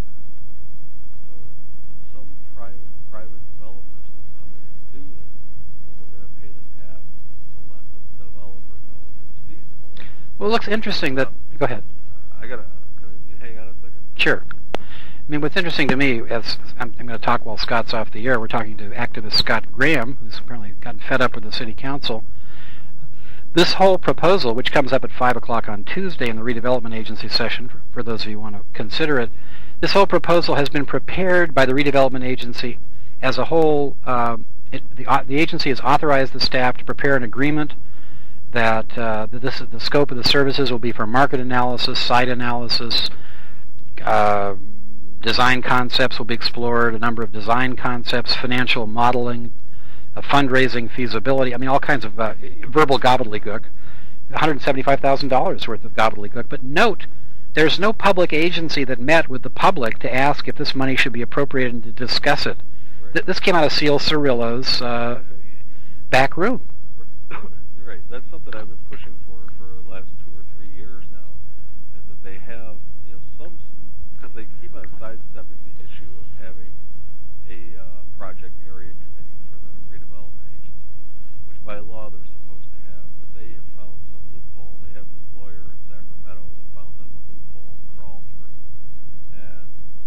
So some private private developer's going to come in and do this, but we're going to pay the tab to let the developer know if it's feasible. Well, it looks interesting that... Go ahead. I gotta. Can you hang on a second? Sure. I mean, what's interesting to me, as I'm, I'm going to talk while Scott's off the air, we're talking to activist Scott Graham, who's apparently gotten fed up with the City Council. This whole proposal, which comes up at five o'clock on Tuesday in the Redevelopment Agency session, for, for those of you who want to consider it, this whole proposal has been prepared by the Redevelopment Agency as a whole. Um, it, the, uh, the agency has authorized the staff to prepare an agreement that, uh, that this, the scope of the services will be for market analysis, site analysis, uh, design concepts will be explored, a number of design concepts, financial modeling, uh, fundraising, feasibility, I mean, all kinds of uh, verbal gobbledygook, one hundred seventy-five thousand dollars worth of gobbledygook. But note, there's no public agency that met with the public to ask if this money should be appropriated and to discuss it. Right. Th this came out of Seal Cirillo's uh, back room. You're right. That's something I've been pushing for for the last two or three years now, is that they have, you know, some, because they keep on sidestepping the issue of having a uh, project area committee for the redevelopment agency, which by law they're supposed to have, but they have found some loophole. They have this lawyer in Sacramento that found them a loophole to crawl through, and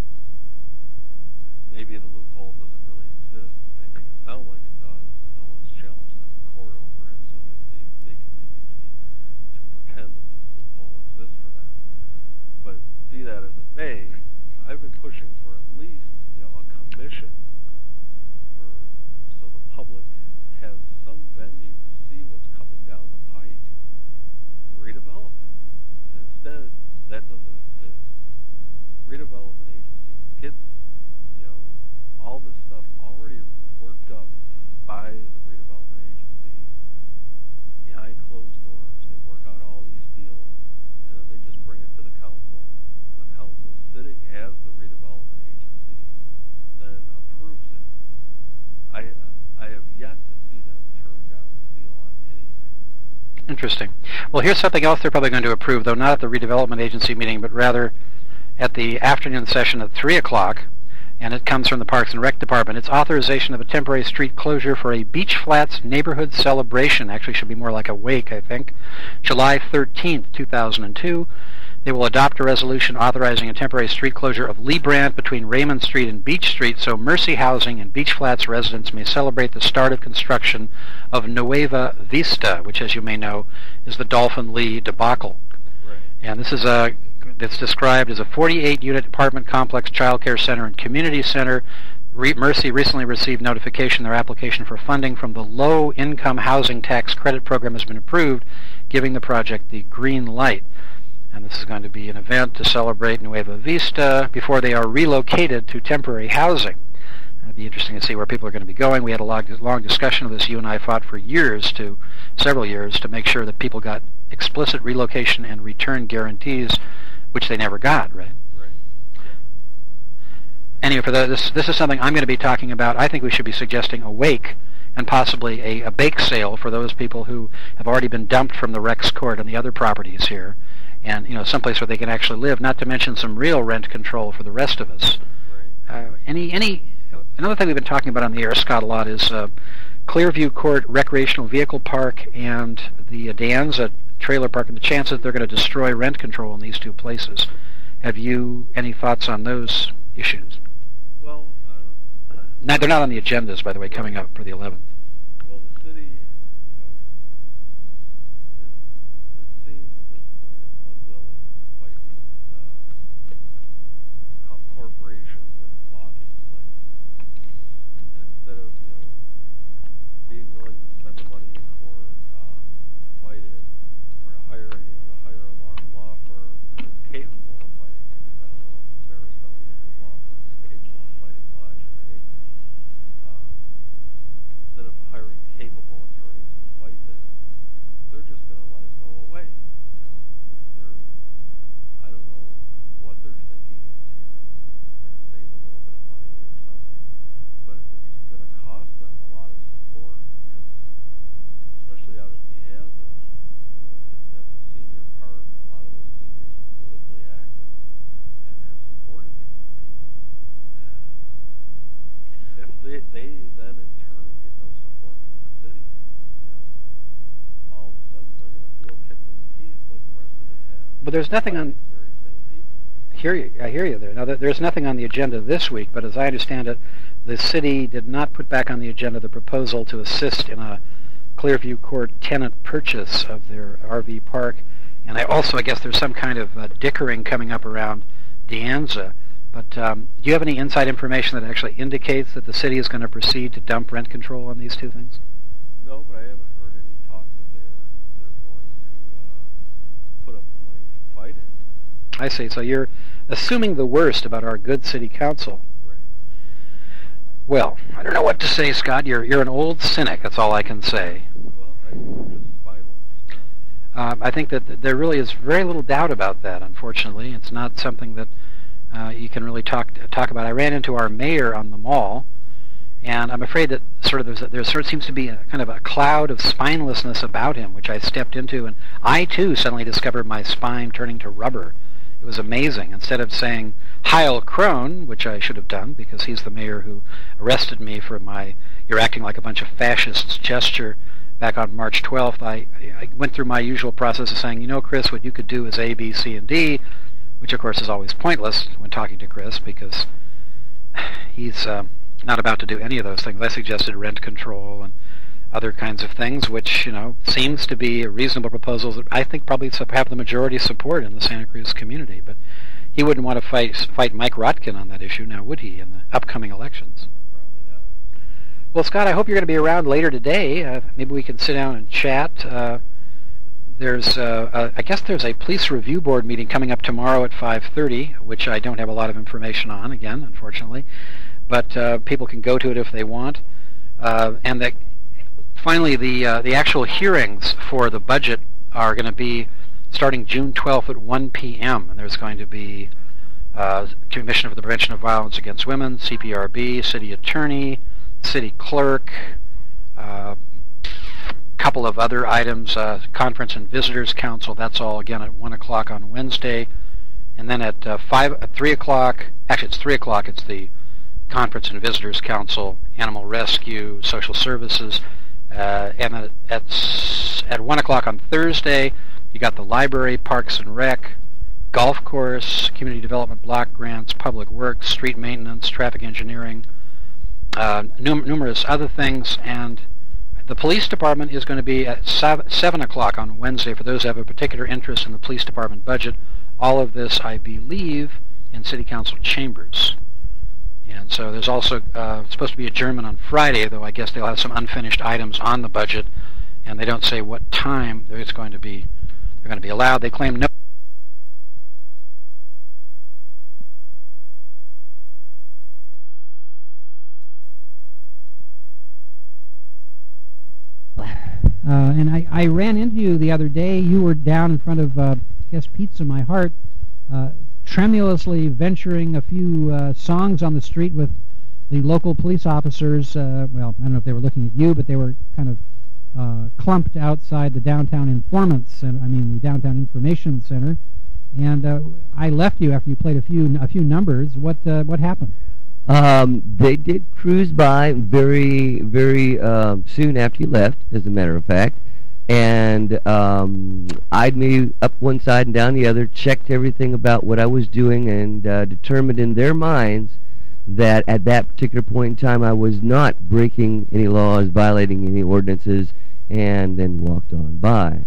maybe the loophole doesn't really exist, but they make it sound like it does, and no one's challenged them in court over it, so that they, they continue to, to pretend that this loophole exists for them. But be that as it may, I've been pushing for at least, you know, a commission for, so the public has some venue to see what's coming down the pike in redevelopment. And instead, that doesn't exist. The redevelopment agency gets, you know, all this stuff already worked up by the redevelopment agency behind closed doors. They work out all these deals, and then they just bring it to the council, and the council, sitting as the redevelopment agency, then approves it. I I have yet to see them turn down Seal on anything. Interesting. Well, here's something else they're probably going to approve, though not at the redevelopment agency meeting, but rather at the afternoon session at three o'clock, and it comes from the Parks and Rec Department. It's authorization of a temporary street closure for a Beach Flats neighborhood celebration. Actually, should be more like a wake, I think. July thirteenth, two thousand two. They will adopt a resolution authorizing a temporary street closure of Lee Brandt between Raymond Street and Beach Street so Mercy Housing and Beach Flats residents may celebrate the start of construction of Nueva Vista, which, as you may know, is the Dolphin Lee debacle. Right. And this is a that's described as a forty-eight unit apartment complex, child care center, and community center. Re- Mercy recently received notification their application for funding from the Low Income Housing Tax Credit Program has been approved, giving the project the green light. And this is going to be an event to celebrate Nueva Vista before they are relocated to temporary housing. It'd be interesting to see where people are going to be going. We had a long, long discussion of this. You and I fought for years, to several years, to make sure that people got explicit relocation and return guarantees, which they never got, right? Right. Anyway, for the, this, this is something I'm going to be talking about. I think we should be suggesting a wake and possibly a, a bake sale for those people who have already been dumped from the Rex Court and the other properties here. And, you know, someplace where they can actually live, not to mention some real rent control for the rest of us. Right. Uh, any, any, another thing we've been talking about on the air, Scott, a lot is uh, Clearview Court Recreational Vehicle Park and the uh, De Anza Trailer Park, and the chance that they're going to destroy rent control in these two places. Have you any thoughts on those issues? Well, uh, Now, they're not on the agendas, by the way, coming up for the eleventh. well, the city, you know, is, it seems at this point is unwilling to fight these uh, co- corporations that have bought these places. And instead of, you know, being willing to spend the money in court um, to fight it, or to hire, you know, to hire a law, law firm that is capable of fighting it, because I don't know if Barastoni and his law firm is capable of fighting much of anything. Um, instead of hiring capable attorneys to fight this, they're just going to let it go away. You know, they're, they're I don't know what their thinking is here. You know, they're going to save a little bit of money or something, but it's going to cost them a lot of support, because especially out at De Anza, you know, that's a senior park, and a lot of those seniors are politically active and have supported these people. And if they, they then in turn get no support from the city, you know, all of a sudden they're going to feel kicked in the teeth like the rest of us have. But there's nothing on... These very same people. I hear you. I hear you there. Now, there's nothing on the agenda this week, but as I understand it, the city did not put back on the agenda the proposal to assist in a Clearview Court tenant purchase of their R V park. And I also, I guess there's some kind of uh, dickering coming up around De Anza. But um, do you have any inside information that actually indicates that the city is going to proceed to dump rent control on these two things? No, but I haven't heard any talk that they're they're going to uh, put up the money to fight it. I see. So you're assuming the worst about our good city council. Right. Well, I don't know what to say, Scott. You're you're an old cynic. That's all I can say. Well, I think they're just spineless. You know? Uh, I think that there really is very little doubt about that, unfortunately. It's not something that uh, you can really talk talk about. I ran into our mayor on the mall, and I'm afraid that sort of there's a, there sort of seems to be a kind of a cloud of spinelessness about him, which I stepped into, and I too suddenly discovered my spine turning to rubber. It was amazing. Instead of saying Heil Krohn, which I should have done because he's the mayor who arrested me for my "you're acting like a bunch of fascists" gesture back on March twelfth, I, I went through my usual process of saying, you know, Chris, what you could do is A, B, C, and D, which of course is always pointless when talking to Chris because he's uh, not about to do any of those things. I suggested rent control and other kinds of things, which, you know, seems to be reasonable proposals that I think probably have the majority support in the Santa Cruz community. But he wouldn't want to fight fight Mike Rotkin on that issue, now would he, in the upcoming elections? Probably not. Well, Scott, I hope you're going to be around later today. Uh, maybe we can sit down and chat. Uh, there's, uh, uh, I guess there's a police review board meeting coming up tomorrow at five thirty, which I don't have a lot of information on, again, unfortunately. But uh, people can go to it if they want. Uh, and that finally, the uh, the actual hearings for the budget are going to be starting June twelfth at one p.m. And there's going to be uh, Commission for the Prevention of Violence Against Women, C P R B, City Attorney, City Clerk, uh, couple of other items, uh, Conference and Visitors Council, that's all again at one o'clock on Wednesday. And then at uh, five, at three o'clock, actually it's three o'clock, it's the Conference and Visitors Council, Animal Rescue, Social Services. Uh, and then at, at one o'clock on Thursday, you got the Library, Parks and Rec, Golf Course, Community Development Block Grants, Public Works, Street Maintenance, Traffic Engineering, uh, num- numerous other things. And the Police Department is going to be at seven, seven o'clock on Wednesday for those who have a particular interest in the Police Department budget. All of this, I believe, in City Council chambers. And so there's also uh, supposed to be adjournment on Friday, though I guess they'll have some unfinished items on the budget, and they don't say what time it's going to be. They're going to be allowed. They claim no. Uh, and I, I ran into you the other day. You were down in front of, uh, I guess, Pizza My Heart, uh, tremulously venturing a few uh, songs on the street with the local police officers. Uh, well, I don't know if they were looking at you, but they were kind of uh, clumped outside the downtown informant center. I mean, the downtown information center. And uh, I left you after you played a few a few numbers. What uh, what happened? Um, they did cruise by very, very uh, soon after you left, as a matter of fact, and um, eyed me up one side and down the other, checked everything about what I was doing, and uh, determined in their minds that at that particular point in time I was not breaking any laws, violating any ordinances, and then walked on by.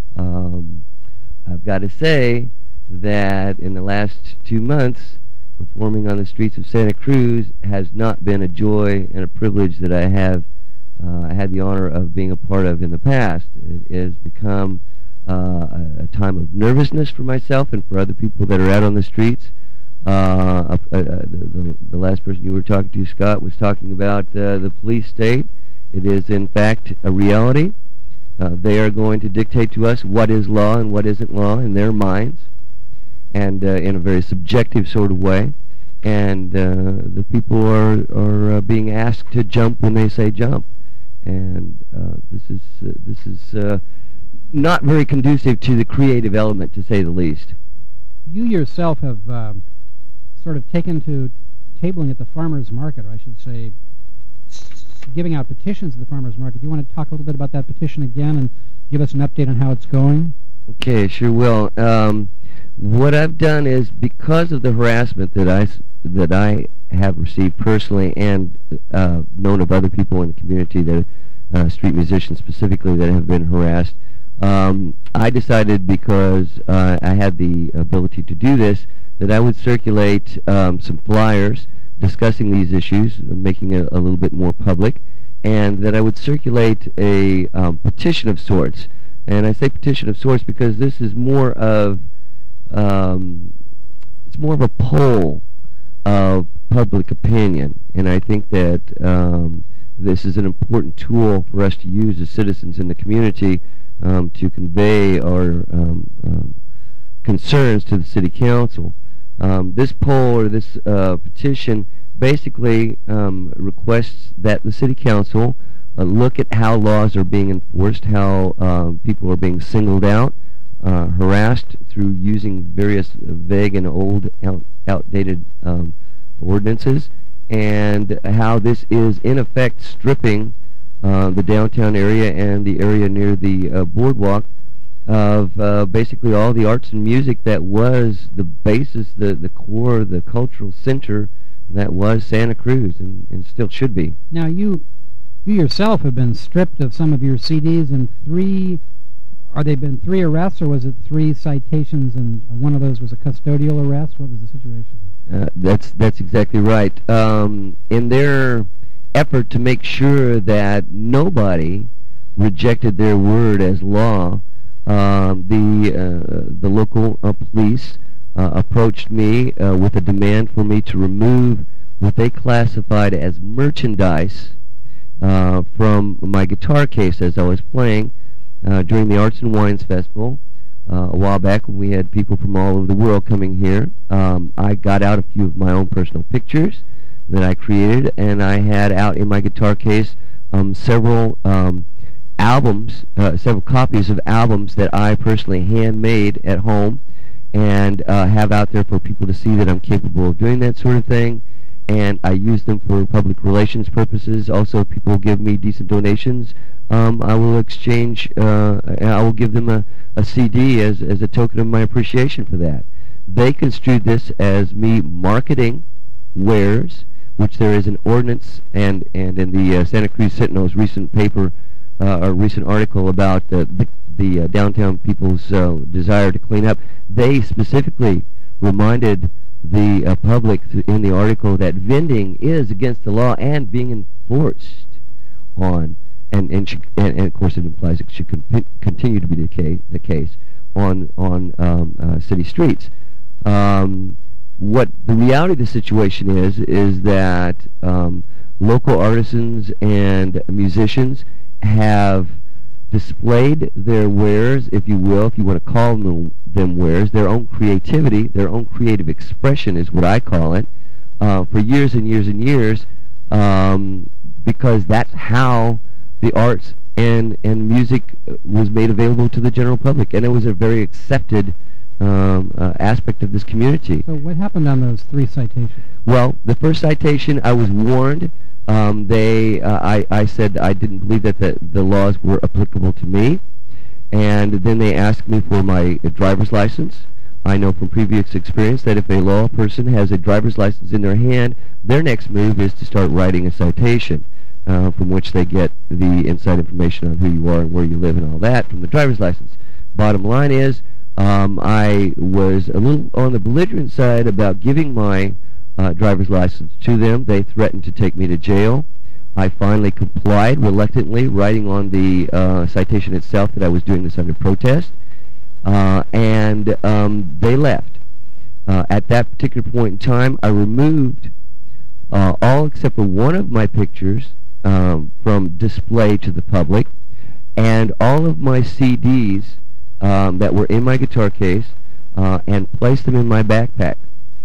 Um, I've got to say that in the last two months, performing on the streets of Santa Cruz has not been a joy and a privilege that I have uh, I had the honor of being a part of in the past. It has become uh, a, a time of nervousness for myself and for other people that are out on the streets. Uh, uh, uh, the, the, the last person you were talking to, Scott, was talking about uh, the police state. It is, in fact, a reality. Uh, they are going to dictate to us what is law and what isn't law in their minds, and uh, in a very subjective sort of way, and uh, the people are are uh, being asked to jump when they say jump, and uh, this is uh, this is uh, not very conducive to the creative element, to say the least. You yourself have uh, sort of taken to tabling at the farmers market, or I should say, s- giving out petitions at the farmers market. Do you want to talk a little bit about that petition again and give us an update on how it's going? Okay, sure will. Um, What I've done is, because of the harassment that I, that I have received personally and uh, known of other people in the community, that uh, street musicians specifically, that have been harassed, um, I decided, because uh, I had the ability to do this, that I would circulate um, some flyers discussing these issues, making it a little bit more public, and that I would circulate a um, petition of sorts. And I say petition of sorts because this is more of Um, it's more of a poll of public opinion, and I think that um, this is an important tool for us to use as citizens in the community um, to convey our um, um, concerns to the City Council. Um, this poll, or this uh, petition, basically um, requests that the City Council uh, look at how laws are being enforced, how um, people are being singled out, Uh, harassed through using various uh, vague and old, out, outdated um, ordinances, and how this is in effect stripping uh, the downtown area and the area near the uh, boardwalk of uh, basically all the arts and music that was the basis, the, the core, the cultural center that was Santa Cruz, and, and still should be. Now, you, you yourself have been stripped of some of your C Ds in three. Are they been three arrests, or was it three citations, and one of those was a custodial arrest? What was the situation? Uh, that's that's exactly right. Um, in their effort to make sure that nobody rejected their word as law, um, the uh, the local uh, police uh, approached me uh, with a demand for me to remove what they classified as merchandise uh, from my guitar case as I was playing Uh, during the Arts and Wines Festival uh, a while back, when we had people from all over the world coming here. Um, I got out a few of my own personal pictures that I created, and I had out in my guitar case um, several um, albums, uh, several copies of albums that I personally handmade at home and uh, have out there for people to see that I'm capable of doing that sort of thing. And I use them for public relations purposes. Also, if people give me decent donations, um, I will exchange, uh, I will give them a, a C D as, as a token of my appreciation for that. They construed this as me marketing wares, which there is an ordinance, and, and in the uh, Santa Cruz Sentinel's recent paper, uh, or recent article about uh, the, the uh, downtown people's uh, desire to clean up, they specifically reminded the uh, public th- in the article that vending is against the law and being enforced on, and and, should, and, and of course it implies it should con- continue to be the case, the case on on um, uh, city streets. Um, what the reality of the situation is is that um, local artisans and musicians have displayed their wares, if you will, if you want to call them, them wares, their own creativity, their own creative expression is what I call it, uh, for years and years and years, um, because that's how the arts and, and music was made available to the general public, and it was a very accepted um, uh, aspect of this community. So what happened on those three citations? Well, the first citation, I was warned. Um, they, uh, I, I said I didn't believe that the, the laws were applicable to me, and then they asked me for my uh, driver's license. I know from previous experience that if a law person has a driver's license in their hand, their next move is to start writing a citation, uh, from which they get the inside information on who you are and where you live and all that from the driver's license. Bottom line is, um, I was a little on the belligerent side about giving my Uh, driver's license to them. They threatened to take me to jail. I finally complied reluctantly, writing on the uh, citation itself that I was doing this under protest, uh, and um, they left. Uh, at that particular point in time, I removed uh, all except for one of my pictures um, from display to the public, and all of my C Ds um, that were in my guitar case, uh, and placed them in my backpack.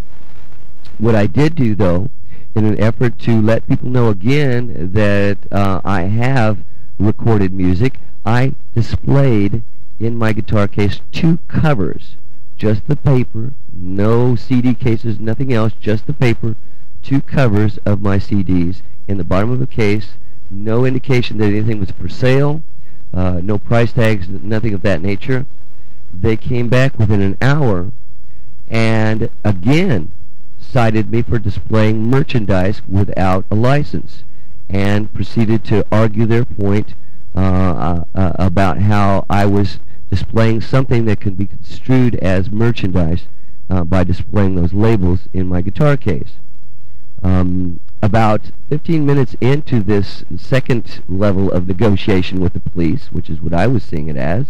What I did do, though, in an effort to let people know again that uh, I have recorded music, I displayed in my guitar case two covers, just the paper, no C D cases, nothing else, just the paper, two covers of my C Ds in the bottom of the case, no indication that anything was for sale, uh, no price tags, nothing of that nature. They came back within an hour and again cited me for displaying merchandise without a license, and proceeded to argue their point uh, uh, uh, about how I was displaying something that could be construed as merchandise uh, by displaying those labels in my guitar case. Um, about fifteen minutes into this second level of negotiation with the police, which is what I was seeing it as,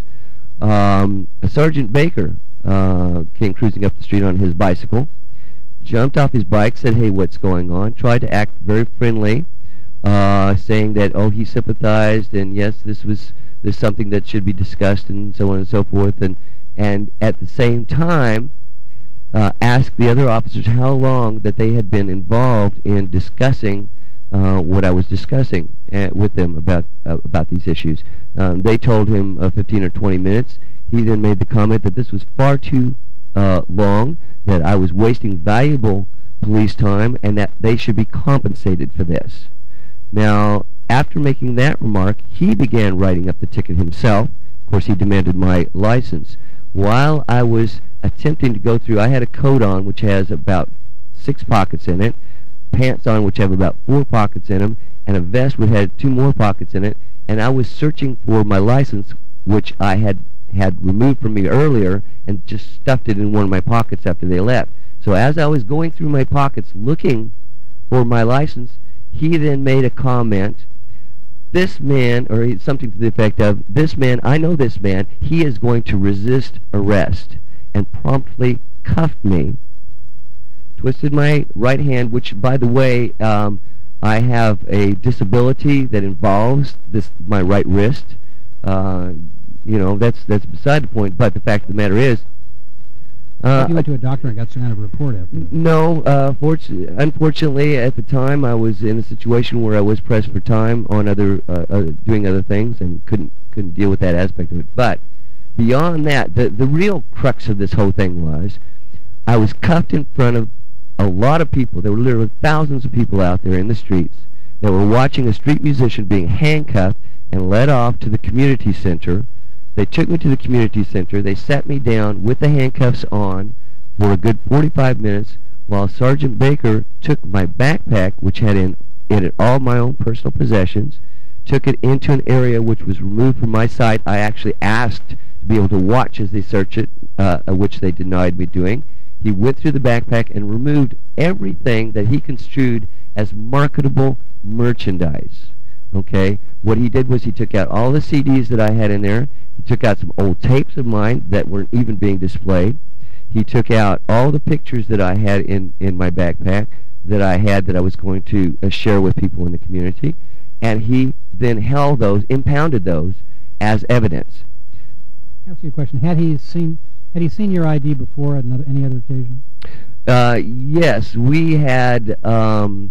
um, Sergeant Baker uh, came cruising up the street on his bicycle, jumped off his bike, said, "Hey, what's going on?" Tried to act very friendly, uh, saying that, oh, he sympathized, and yes, this was this something that should be discussed, and so on and so forth, and and at the same time, uh, asked the other officers how long that they had been involved in discussing uh, what I was discussing uh, with them about uh, about these issues. Um, they told him uh, fifteen or twenty minutes. He then made the comment that this was far too uh, long, that I was wasting valuable police time, and that they should be compensated for this. Now, after making that remark, he began writing up the ticket himself. Of course, he demanded my license. While I was attempting to go through, I had a coat on which has about six pockets in it, pants on which have about four pockets in them, and a vest which had two more pockets in it, and I was searching for my license, which I had had removed from me earlier, and just stuffed it in one of my pockets after they left. So as I was going through my pockets looking for my license, he then made a comment, this man, or something to the effect of, this man, I know this man, he is going to resist arrest, and promptly cuffed me, twisted my right hand, which, by the way, um, I have a disability that involves this my right wrist. Uh, you know, that's that's beside the point, but the fact of the matter is, Uh, you went to a doctor and got some kind of report after that. No, uh, fortu- unfortunately, at the time, I was in a situation where I was pressed for time on other, uh, uh, doing other things, and couldn't couldn't deal with that aspect of it. But beyond that, the the real crux of this whole thing was, I was cuffed in front of a lot of people. There were literally thousands of people out there in the streets that were watching a street musician being handcuffed and led off to the community center. They took me to the community center. They sat me down with the handcuffs on for a good forty-five minutes while Sergeant Baker took my backpack, which had in, in it all my own personal possessions, took it into an area which was removed from my sight. I actually asked to be able to watch as they searched it, uh, which they denied me doing. He went through the backpack and removed everything that he construed as marketable merchandise. Okay? What he did was he took out all the C Ds that I had in there. He took out some old tapes of mine that weren't even being displayed. He took out all the pictures that I had in, in my backpack that I had that I was going to uh, share with people in the community. And he then held those, impounded those as evidence. I'll ask you a question. Had he seen had he seen your I D before at another, any other occasion? Uh, yes, we had um,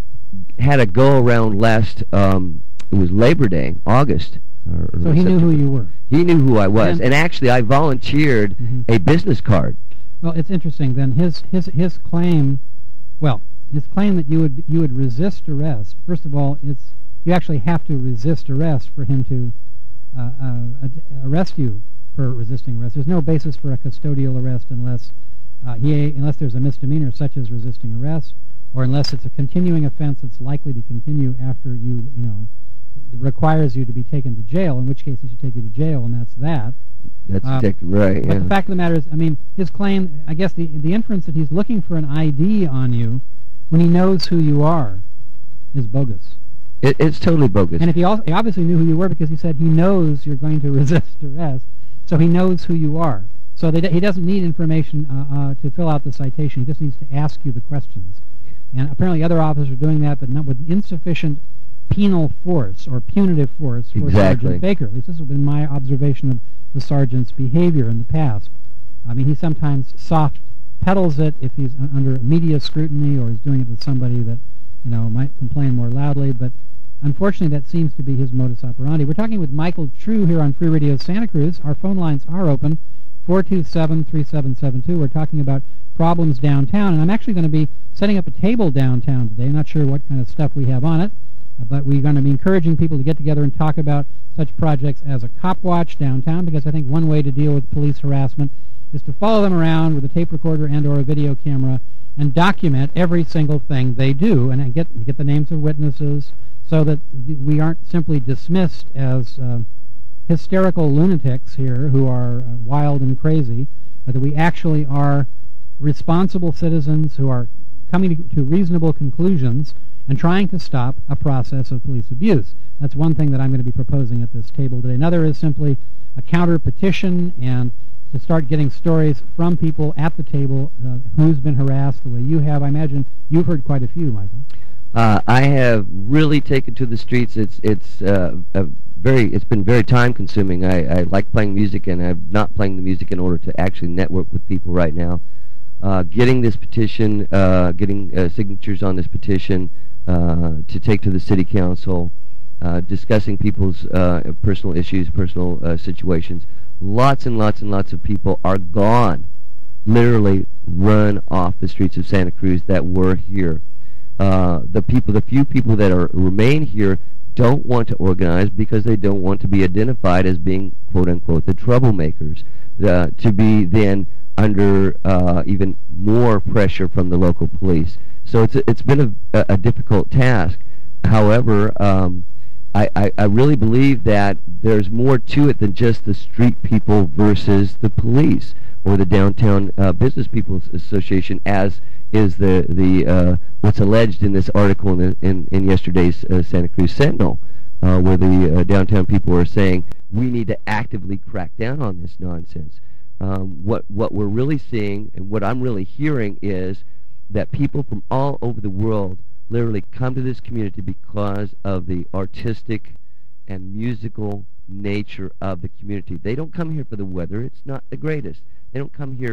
had a go-around last, um, it was Labor Day, August. Or, or so he September. knew who you were? He knew who I was. And, and actually, I volunteered mm-hmm. a business card. Well, it's interesting then. His his his claim, well, his claim that you would you would resist arrest. First of all, it's you actually have to resist arrest for him to uh, uh, arrest you for resisting arrest. There's no basis for a custodial arrest unless uh, he unless there's a misdemeanor such as resisting arrest, or unless it's a continuing offense that's likely to continue after you you know it requires you to be taken to jail. In which case, he should take you to jail, and that's that. That's uh, exactly right. But yeah. the fact of the matter is, I mean, his claim. I guess the the inference that he's looking for an I D on you when he knows who you are is bogus. It, it's totally bogus. And if he, also, he obviously knew who you were because he said he knows you're going to resist arrest, so he knows who you are. So they, he doesn't need information uh, uh, to fill out the citation. He just needs to ask you the questions. And apparently other officers are doing that, but not with insufficient penal force or punitive force for exactly. Sergeant Baker. At least this has been my observation of the sergeant's behavior in the past. I mean, he sometimes soft pedals it if he's under media scrutiny or he's doing it with somebody that, you know, might complain more loudly, but unfortunately that seems to be his modus operandi. We're talking with Michael True here on Free Radio Santa Cruz. Our phone lines are open, four two seven, three seven seven two. We're talking about problems downtown, and I'm actually going to be setting up a table downtown today. I'm not sure what kind of stuff we have on it, uh, but we're going to be encouraging people to get together and talk about such projects as a cop watch downtown, because I think one way to deal with police harassment is to follow them around with a tape recorder and or a video camera and document every single thing they do, and get get the names of witnesses so that we aren't simply dismissed as uh, hysterical lunatics here who are uh, wild and crazy, but that we actually are responsible citizens who are coming to, to reasonable conclusions and trying to stop a process of police abuse. That's one thing that I'm going to be proposing at this table today. Another is simply a counter petition and to start getting stories from people at the table uh, who's been harassed the way you have. I imagine you've heard quite a few, Michael. Uh, I have really taken to the streets. It's it's uh, a very it's been very time consuming. I, I like playing music, and I'm not playing the music in order to actually network with people right now. Uh, getting this petition, uh, getting uh, signatures on this petition uh, to take to the city council, uh, discussing people's uh, personal issues, personal uh, situations. Lots and lots and lots of people are gone, literally run off the streets of Santa Cruz that were here. Uh, the people, the few people that are remain here don't want to organize because they don't want to be identified as being, quote unquote, the troublemakers, uh, to be then under uh, even more pressure from the local police. So it's a, it's been a, a difficult task. However, um, I, I, I really believe that there's more to it than just the street people versus the police or the Downtown uh, Business People's Association, as is the the uh, what's alleged in this article in in, in yesterday's uh, Santa Cruz Sentinel, uh, where the uh, downtown people are saying we need to actively crack down on this nonsense. Um, what what we're really seeing and what I'm really hearing is that people from all over the world literally come to this community because of the artistic and musical nature of the community. They don't come here for the weather. It's not the greatest. They don't come here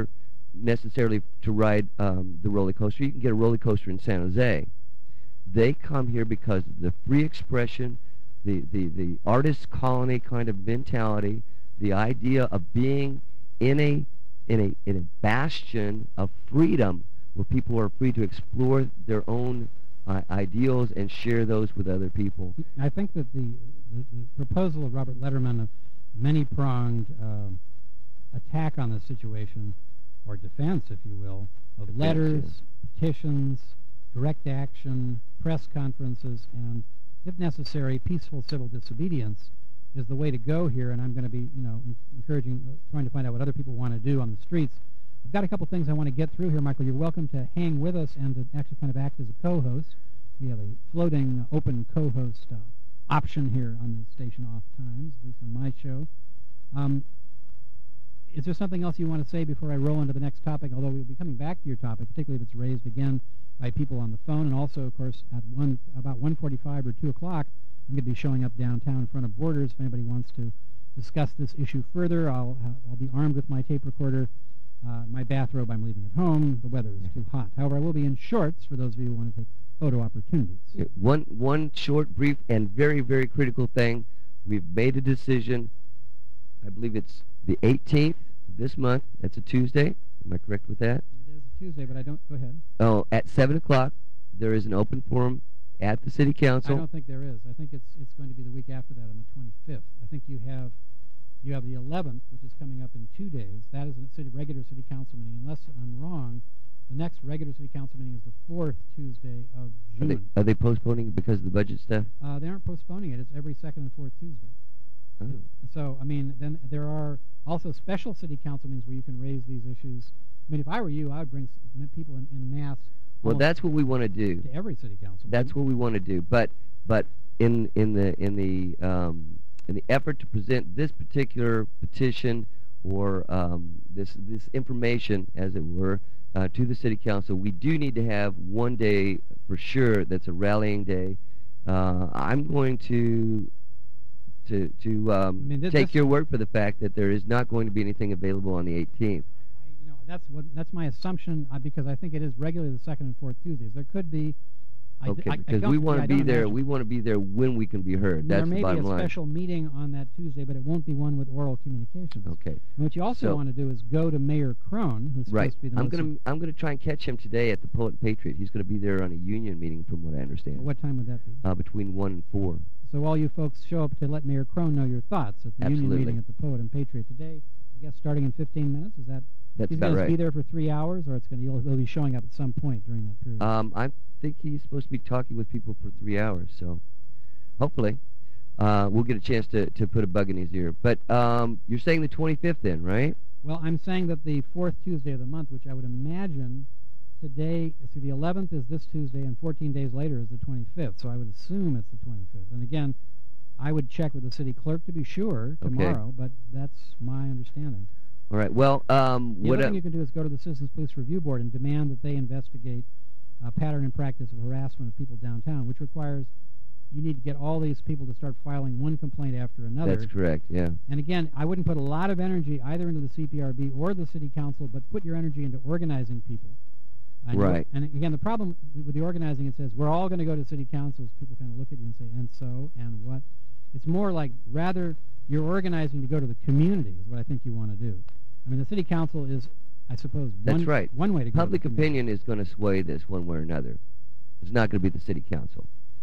necessarily to ride um, the roller coaster. You can get a roller coaster in San Jose. They come here because of the free expression, the, the, the artist colony kind of mentality, the idea of being in a in a in a bastion of freedom where people are free to explore their own uh, ideals and share those with other people. I think that the, the, the proposal of Robert Letterman of many-pronged uh, attack on this situation, or defense, if you will, of Defense, letters, yeah. petitions, direct action, press conferences, and, if necessary, peaceful civil disobedience is the way to go here. And I'm going to be, you know, en- encouraging, uh, trying to find out what other people want to do on the streets. I've got a couple things I want to get through here, Michael. You're welcome to hang with us and to actually kind of act as a co-host. We have a floating, uh, open co-host uh, option here on the station off times, at least on my show. Um, is there something else you want to say before I roll into the next topic? Although we'll be coming back to your topic, particularly if it's raised again by people on the phone, and also, of course, at one about one forty-five or two o'clock, I'm going to be showing up downtown in front of Borders. If anybody wants to discuss this issue further, I'll have, I'll be armed with my tape recorder, uh, my bathrobe. I'm leaving at home. The weather is too hot. However, I will be in shorts for those of you who want to take photo opportunities. Yeah, One one short, brief, and very, very critical thing. We've made a decision. I believe it's the eighteenth of this month. That's a Tuesday. Am I correct with that? It is a Tuesday, but I don't. Go ahead. Oh, at seven o'clock, there is an open forum at the City Council. I don't think there is. I think it's it's going to be the week after that, on the twenty-fifth. I think you have you have the eleventh, which is coming up in two days. That is a city, regular City Council meeting. Unless I'm wrong, the next regular City Council meeting is the fourth Tuesday of Are they, June. are they postponing it because of the budget stuff? Uh, they aren't postponing it. It's every second and fourth Tuesday. Oh. So, I mean, then there are also special City Council meetings where you can raise these issues. I mean, if I were you, I would bring s- people in, in mass. Well, almost that's what we want to do. to every City Council meeting. That's what we want to do. But but in in the in the um, in the effort to present this particular petition or um, this this information, as it were, uh, to the City Council, we do need to have one day for sure that's a rallying day. Uh, I'm going to to to um, I mean, thi- take this- your word for the fact that there is not going to be anything available on the eighteenth. I, you know, that's what that's my assumption, uh, because I think it is regularly the second and fourth Tuesdays. There could be. I, Okay, I, I because don't- we want yeah, to I be don't there. imagine. We want to be there when we can be heard. There That's may the be bottom a line. special meeting on that Tuesday, but it won't be one with oral communications. Okay. And what you also So- want to do is go to Mayor Crone, who's Right. supposed to be the I'm most. gonna I'm gonna try and catch him today at the Poet and Patriot. He's gonna be there on a union meeting, from what I understand. What time would that be? Uh, between one and four. So all you folks show up to let Mayor Crone know your thoughts at the union Absolutely. meeting at the Poet and Patriot today. I guess starting in fifteen minutes. Is that? That's he's about going to right. be there for three hours, or it's going to he'll, he'll be showing up at some point during that period. Um, I think he's supposed to be talking with people for three hours. So hopefully uh, we'll get a chance to, to put a bug in his ear. But um, you're saying the twenty-fifth then, right? Well, I'm saying that the fourth Tuesday of the month, which I would imagine today, see, the eleventh is this Tuesday, and fourteen days later is the twenty-fifth. So I would assume it's the twenty-fifth. And again, I would check with the city clerk to be sure Okay. tomorrow, but that's my understanding. All right. Well, um, The what other I- thing you can do is go to the Citizens Police Review Board and demand that they investigate a pattern and practice of harassment of people downtown, which requires you need to get all these people to start filing one complaint after another. that's correct. Yeah. And again, I wouldn't put a lot of energy either into the C P R B or the City Council, but put your energy into organizing people. And you- Right. And again, the problem with the organizing, it says, we're all going to go to City Councils. People kind of look at you and say, and so, and what? It's more like, rather, you're organizing to go to the community is what I think you want to do. I mean, the City Council is, I suppose, That's one, right. one way to go. Public to the community. opinion is going to sway this one way or another. It's not going to be the City Council.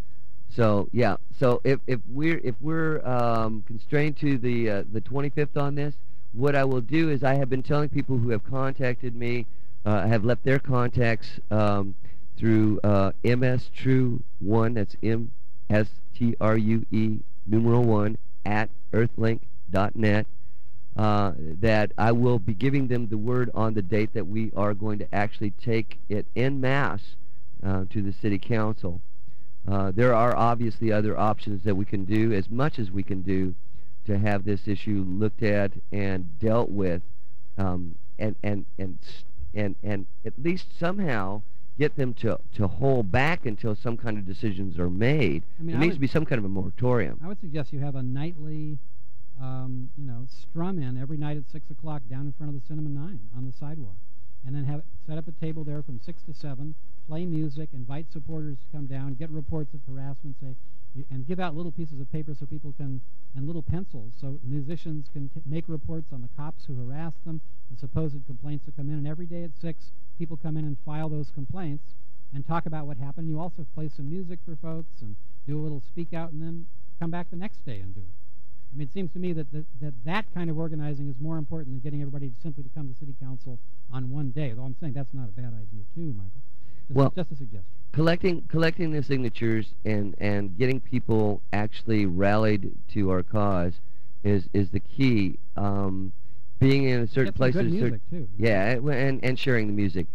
So yeah. So if if we're if we're um, constrained to the uh, the twenty-fifth on this, what I will do is I have been telling people who have contacted me, uh, have left their contacts um, through uh, M S True one. That's M S T R U E numeral one at earthlink dot net. Uh, that I will be giving them the word on the date that we are going to actually take it en masse uh, to the City Council. Uh, there are obviously other options that we can do, as much as we can do, to have this issue looked at and dealt with, um, and, and, and, and, and at least somehow get them to, to hold back until some kind of decisions are made. I mean, there I needs would- to be some kind of a moratorium. I would suggest you have a nightly, um, you know, strum in every night at six o'clock down in front of the Cinema Nine on the sidewalk. and then have set up a table there from six to seven, play music, invite supporters to come down, get reports of harassment, say, and give out little pieces of paper so people can, and little pencils, so musicians can t- make reports on the cops who harass them, the supposed complaints that come in, and every day at six, people come in and file those complaints and talk about what happened. You also play some music for folks and do a little speak out, and then come back the next day and do it. I mean, it seems to me that that, that that kind of organizing is more important than getting everybody to simply to come to city council on one day, though I'm saying that's not a bad idea too, Michael. Just, well, just a suggestion. Collecting collecting the signatures and, and getting people actually rallied to our cause is, is the key. Um, being in a certain Get some place, good music too. yeah, and and sharing the music.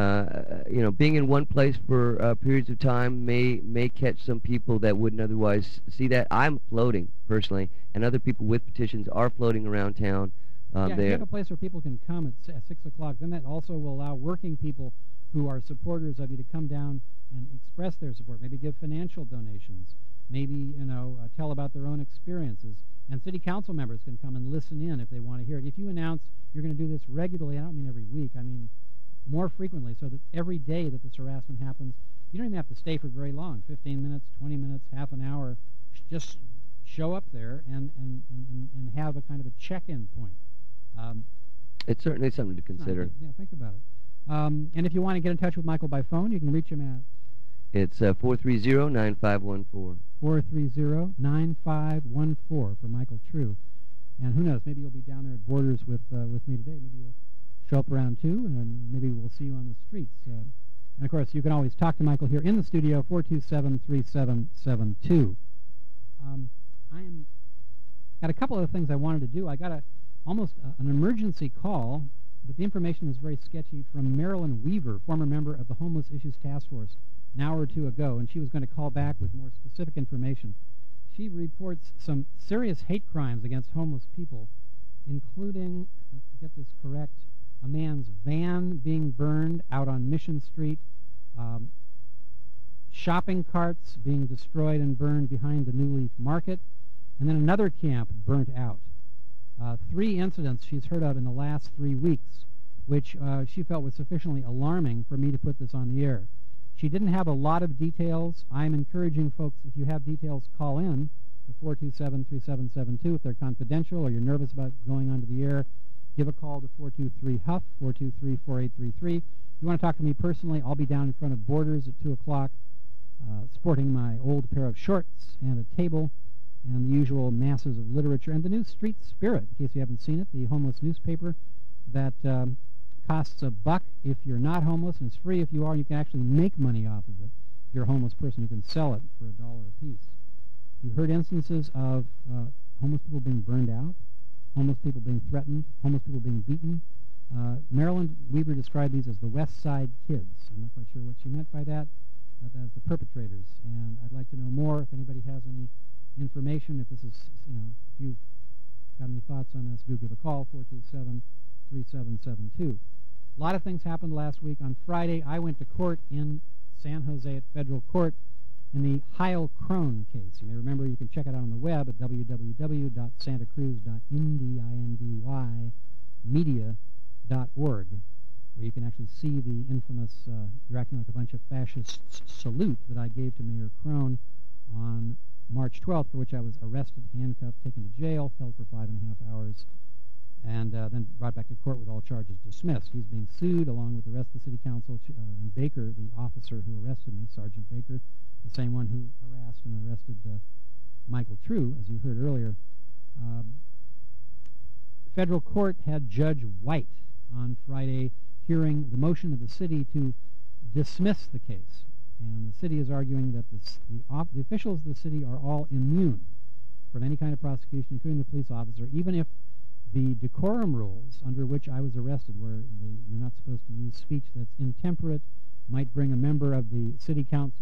Uh, you know, being in one place for uh, periods of time may may catch some people that wouldn't otherwise see that. I'm floating personally, and other people with petitions are floating around town. Um, yeah, if you have a place where people can come at, s- at six o'clock, then that also will allow working people who are supporters of you to come down and express their support. Maybe give financial donations. Maybe, you know, uh, tell about their own experiences. And city council members can come and listen in if they want to hear it. If you announce you're going to do this regularly, I don't mean every week, I mean more frequently, so that every day that this harassment happens, you don't even have to stay for very long, fifteen minutes, twenty minutes, half an hour. Just show up there and, and, and, and have a kind of a check-in point. Um, it's certainly something to consider. Yeah, think about it. Um, and if you want to get in touch with Michael by phone, you can reach him at It's uh, four three zero, nine five one four. four three zero, nine five one four for Michael True. And who knows, maybe you'll be down there at Borders with uh, with me today. Maybe you'll show up around too, and maybe we'll see you on the streets. Uh, and, of course, you can always talk to Michael here in the studio, four two seven, three seven seven two. Um, I am got a couple of things I wanted to do. I got a almost a, an emergency call, but the information was very sketchy, from Marilyn Weaver, former member of the Homeless Issues Task Force, an hour or two ago, and she was going to call back with more specific information. She reports some serious hate crimes against homeless people, including, uh, to get this correct, a man's van being burned out on Mission Street, um, shopping carts being destroyed and burned behind the New Leaf Market, and then another camp burnt out. Uh, three incidents she's heard of in the last three weeks, which uh, she felt was sufficiently alarming for me to put this on the air. She didn't have a lot of details. I'm encouraging folks, if you have details, call in to four two seven, three seven seven two. If they're confidential or you're nervous about going onto the air, give a call to four two three H U F, four two three, four eight three three. If you want to talk to me personally, I'll be down in front of Borders at two o'clock, uh, sporting my old pair of shorts and a table and the usual masses of literature, and the new Street Spirit, in case you haven't seen it, the homeless newspaper that um, costs a buck if you're not homeless, and it's free if you are, and you can actually make money off of it. If you're a homeless person, you can sell it for a dollar a piece. You've heard instances of uh, homeless people being burned out, homeless people being threatened, homeless people being beaten. Uh, Marilyn Weaver described these as the West Side Kids. I'm not quite sure what she meant by that, that as the perpetrators, and I'd like to know more. If anybody has any information, if this is, you know, if you've got any thoughts on this, do give a call, four two seven, three seven seven two. A lot of things happened last week. On Friday, I went to court in San Jose at federal court in the Heil Crone case. You may remember, you can check it out on the web at w w w dot santa cruz dot indy media dot org, where you can actually see the infamous uh, "You're acting like a bunch of fascists" salute that I gave to Mayor Crone on March twelfth, for which I was arrested, handcuffed, taken to jail, held for five and a half hours, and uh, then brought back to court with all charges dismissed. He's being sued along with the rest of the city council, uh, and Baker, the officer who arrested me, Sergeant Baker, the same one who harassed and arrested uh, Michael True, as you heard earlier. Um, federal court had Judge White on Friday hearing the motion of the city to dismiss the case. And the city is arguing that the, the, op, the officials of the city are all immune from any kind of prosecution, including the police officer, even if the decorum rules under which I was arrested, where they, you're not supposed to use speech that's intemperate, might bring a member of the city council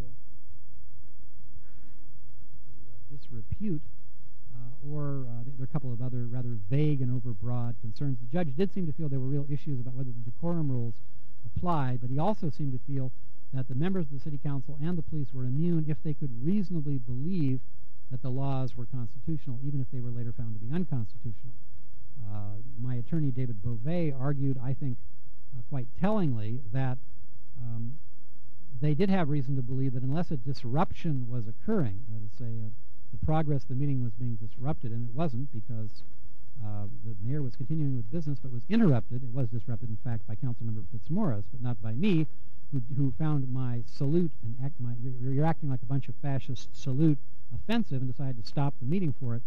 to uh, disrepute, uh, or uh, there are a couple of other rather vague and overbroad concerns. The judge did seem to feel there were real issues about whether the decorum rules apply, but he also seemed to feel that the members of the city council and the police were immune if they could reasonably believe that the laws were constitutional, even if they were later found to be unconstitutional. Uh, my attorney, David Beauvais, argued, I think, uh, quite tellingly that um, they did have reason to believe that unless a disruption was occurring, that is, say, uh, the progress of the meeting was being disrupted, and it wasn't because uh, the mayor was continuing with business but was interrupted. It was disrupted, in fact, by Councilmember Fitzmaurice, but not by me, who, who found my salute and act, my, you're, you're acting like a bunch of fascist salute offensive and decided to stop the meeting for it.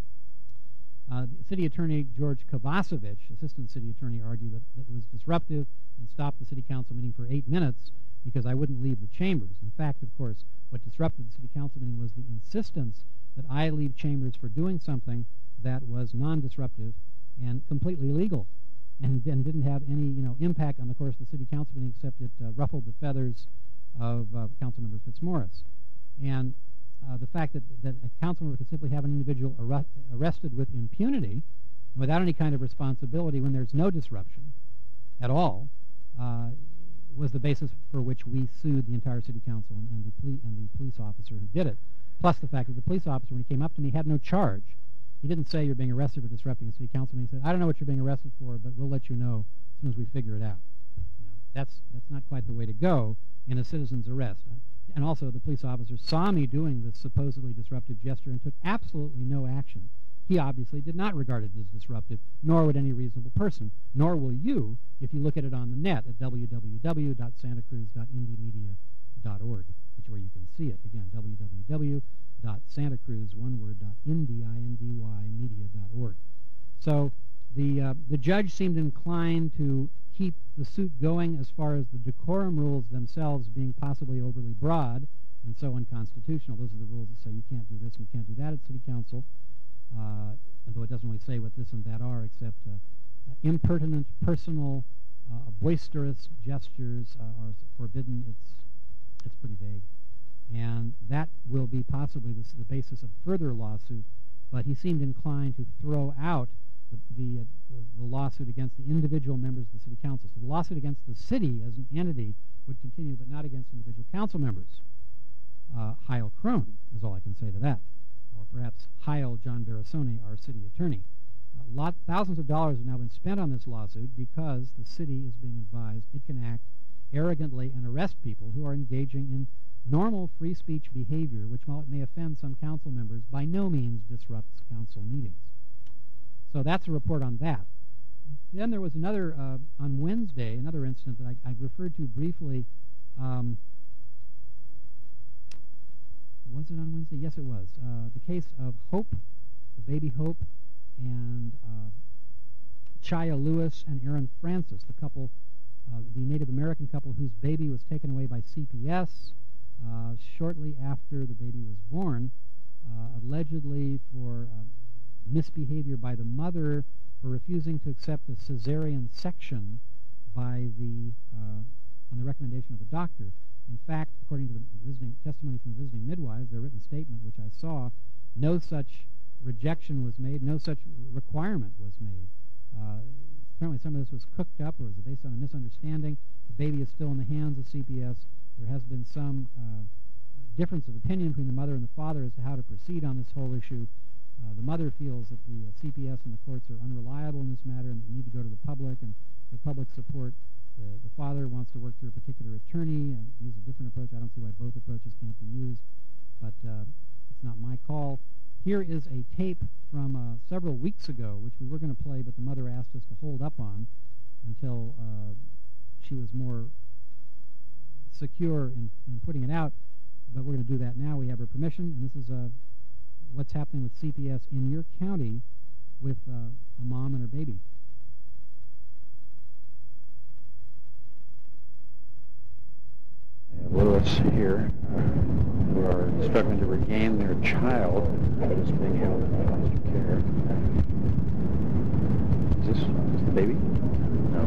Uh, the City Attorney George Kovacevic, Assistant City Attorney, argued that, that it was disruptive and stopped the City Council meeting for eight minutes because I wouldn't leave the chambers. In fact, of course, what disrupted the City Council meeting was the insistence that I leave chambers for doing something that was non-disruptive and completely legal, and, and didn't have any, you know, impact on the course of the City Council meeting, except it uh, ruffled the feathers of uh, Councilmember Fitzmaurice. And uh, the fact that, that a council member could simply have an individual arre arrested with impunity and without any kind of responsibility when there's no disruption at all uh, was the basis for which we sued the entire City Council and, and, the, ple and the police officer who did it. Plus the fact that the police officer, when he came up to me, had no charge. He didn't say you're being arrested for disrupting a City Council meeting. He said, I don't know what you're being arrested for, but we'll let you know as soon as we figure it out. You know, that's, that's not quite the way to go in a citizen's arrest. And also, the police officer saw me doing this supposedly disruptive gesture and took absolutely no action. He obviously did not regard it as disruptive, nor would any reasonable person, nor will you if you look at it on the net at w w w dot santa cruz dot indie media dot org, which is where you can see it. Again, w w w dot santa cruz, one word, dot indy, I N D Y, media dot org. So the, uh, the judge seemed inclined to keep the suit going as far as the decorum rules themselves being possibly overly broad and so unconstitutional. Those are the rules that say you can't do this and you can't do that at City Council, uh, although it doesn't really say what this and that are, except uh, uh, impertinent, personal, uh, boisterous gestures uh, are forbidden. It's, it's pretty vague. And that will be possibly this, the basis of further lawsuit, but he seemed inclined to throw out the, the, uh, the, the lawsuit against the individual members of the City Council. So the lawsuit against the city as an entity would continue, but not against individual council members. Uh, Heil Krohn is all I can say to that. Or perhaps Heil John Barasone, our city attorney. Uh, lot, thousands of dollars have now been spent on this lawsuit because the city is being advised it can act arrogantly and arrest people who are engaging in normal free speech behavior, which, while it may offend some council members, by no means disrupts council meetings. So that's a report on that. Then there was another, uh, on Wednesday, another incident that I, I referred to briefly. Um, was it on Wednesday? Yes, it was. Uh, the case of Hope, the baby Hope, and uh, Chaya Lewis and Aaron Francis, the couple, uh, the Native American couple whose baby was taken away by C P S uh, shortly after the baby was born, uh, allegedly for uh, misbehavior by the mother for refusing to accept a cesarean section by the uh, on the recommendation of the doctor. In fact, according to the visiting testimony from the visiting midwives, their written statement, which I saw, no such rejection was made, no such requirement was made. Uh, apparently some of this was cooked up or was based on a misunderstanding. The baby is still in the hands of C P S. There has been some uh, difference of opinion between the mother and the father as to how to proceed on this whole issue. Uh, the mother feels that the uh, C P S and the courts are unreliable in this matter and they need to go to the public and get public support. The, the father wants to work through a particular attorney and use a different approach. I don't see why both approaches can't be used, but uh, it's not my call. Here is a tape from uh, several weeks ago, which we were going to play, but the mother asked us to hold up on until uh, she was more secure in, in putting it out. But we're going to do that now. We have her permission, and this is uh, what's happening with C P S in your county with uh, a mom and her baby. I have Lewis here, uh, who are struggling to regain their child that is being held in foster care. Is this, is this the baby? No.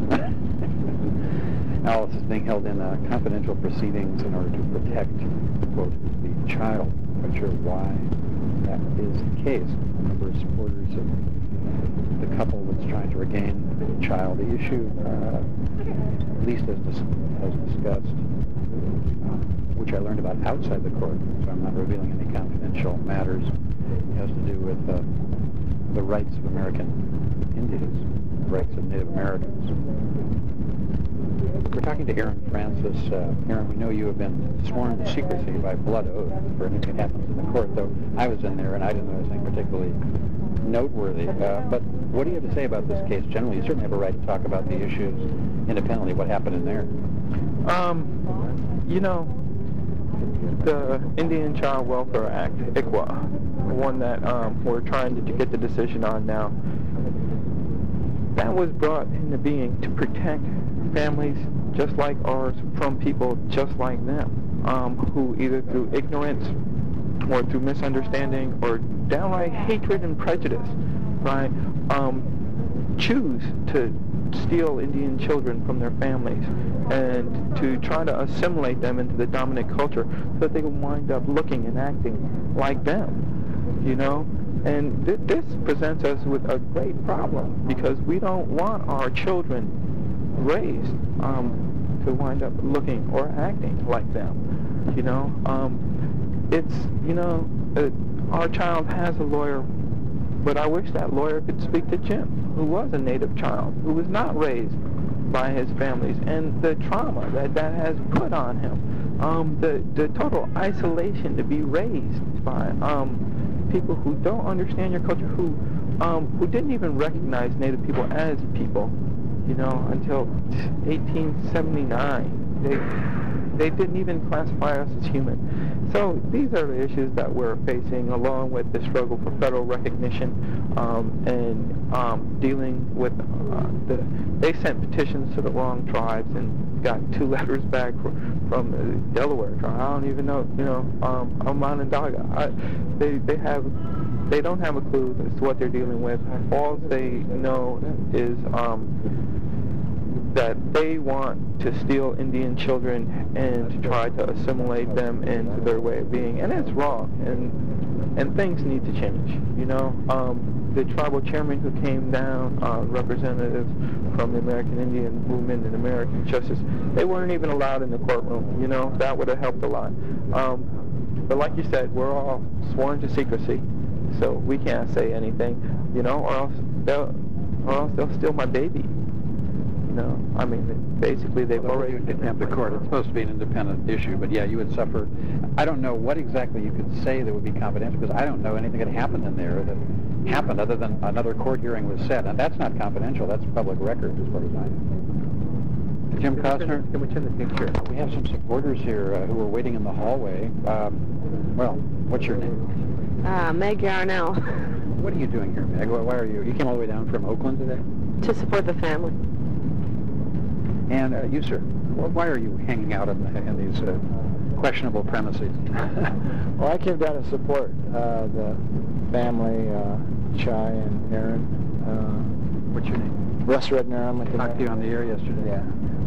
No. Alice is being held in uh, confidential proceedings in order to protect, quote, the child. I'm not sure why that is the case. A number of supporters of the couple that's trying to regain the child. The issue, uh, at least as, dis as discussed, uh, which I learned about outside the court, so I'm not revealing any confidential matters, it has to do with uh, the rights of American Indians. rights of Native Americans. We're talking to Aaron Francis. Uh, Aaron, we know you have been sworn to secrecy by blood oath for anything that happens in the court, though I was in there and I didn't know anything particularly noteworthy. Uh, but what do you have to say about this case generally? You certainly have a right to talk about the issues independently, what happened in there. Um, you know, the Indian Child Welfare Act, I C W A, the one that um, we're trying to get the decision on now, that was brought into being to protect families just like ours from people just like them, um, who either through ignorance or through misunderstanding or downright hatred and prejudice, right, um, choose to steal Indian children from their families and to try to assimilate them into the dominant culture so that they will wind up looking and acting like them, you know? And th- this presents us with a great problem because we don't want our children raised um, to wind up looking or acting like them, you know? Um, it's, you know, uh, our child has a lawyer, but I wish that lawyer could speak to Jim, who was a Native child, who was not raised by his families, and the trauma that that has put on him, um, the, the total isolation to be raised by um, people who don't understand your culture, who, um, who didn't even recognize Native people as people, you know, until eighteen seventy-nine. They, they didn't even classify us as human. So these are the issues that we're facing, along with the struggle for federal recognition um, and um, dealing with uh, the. They sent petitions to the wrong tribes and got two letters back for, from the Delaware tribe. I don't even know, you know, um, I'm Onondaga. I, they they have. They don't have a clue as to what they're dealing with. All they know is um, that they want to steal Indian children and to try to assimilate them into their way of being, and it's wrong. And and things need to change. You know, um, the tribal chairman who came down, uh, representatives from the American Indian Movement and American Justice, they weren't even allowed in the courtroom. You know, that would have helped a lot. Um, but like you said, we're all sworn to secrecy. So we can't say anything, you know, or else they'll, or else they'll steal my baby. You know, I mean, basically they've Although already... you didn't have the court. It's supposed to be an independent issue, but yeah, you would suffer. I don't know what exactly you could say that would be confidential, because I don't know anything that happened in there that happened other than another court hearing was set, and that's not confidential. That's public record as far as I know. Jim Costner? Can we turn the picture? We have some supporters here uh, who are waiting in the hallway. Um, well, what's your name? Uh, Meg Yarnell. What are you doing here, Meg? Why are you? You came all the way down from Oakland today? To support the family. And uh, you, sir, why are you hanging out in, in these uh, questionable premises? Well, I came down to support uh, the family, uh, Chai and Aaron. Uh, What's your name? Russ Redner. I'm I talked to you on the air yesterday. Yeah.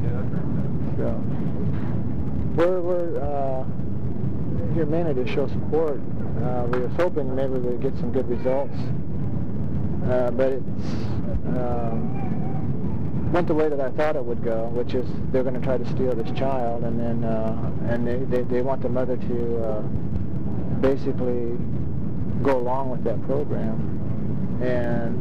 So we're we're uh, here mainly to show support. Uh, we was hoping maybe we'd get some good results, uh, but it's um, went the way that I thought it would go, which is they're going to try to steal this child, and then uh, and they, they they want the mother to uh, basically go along with that program, and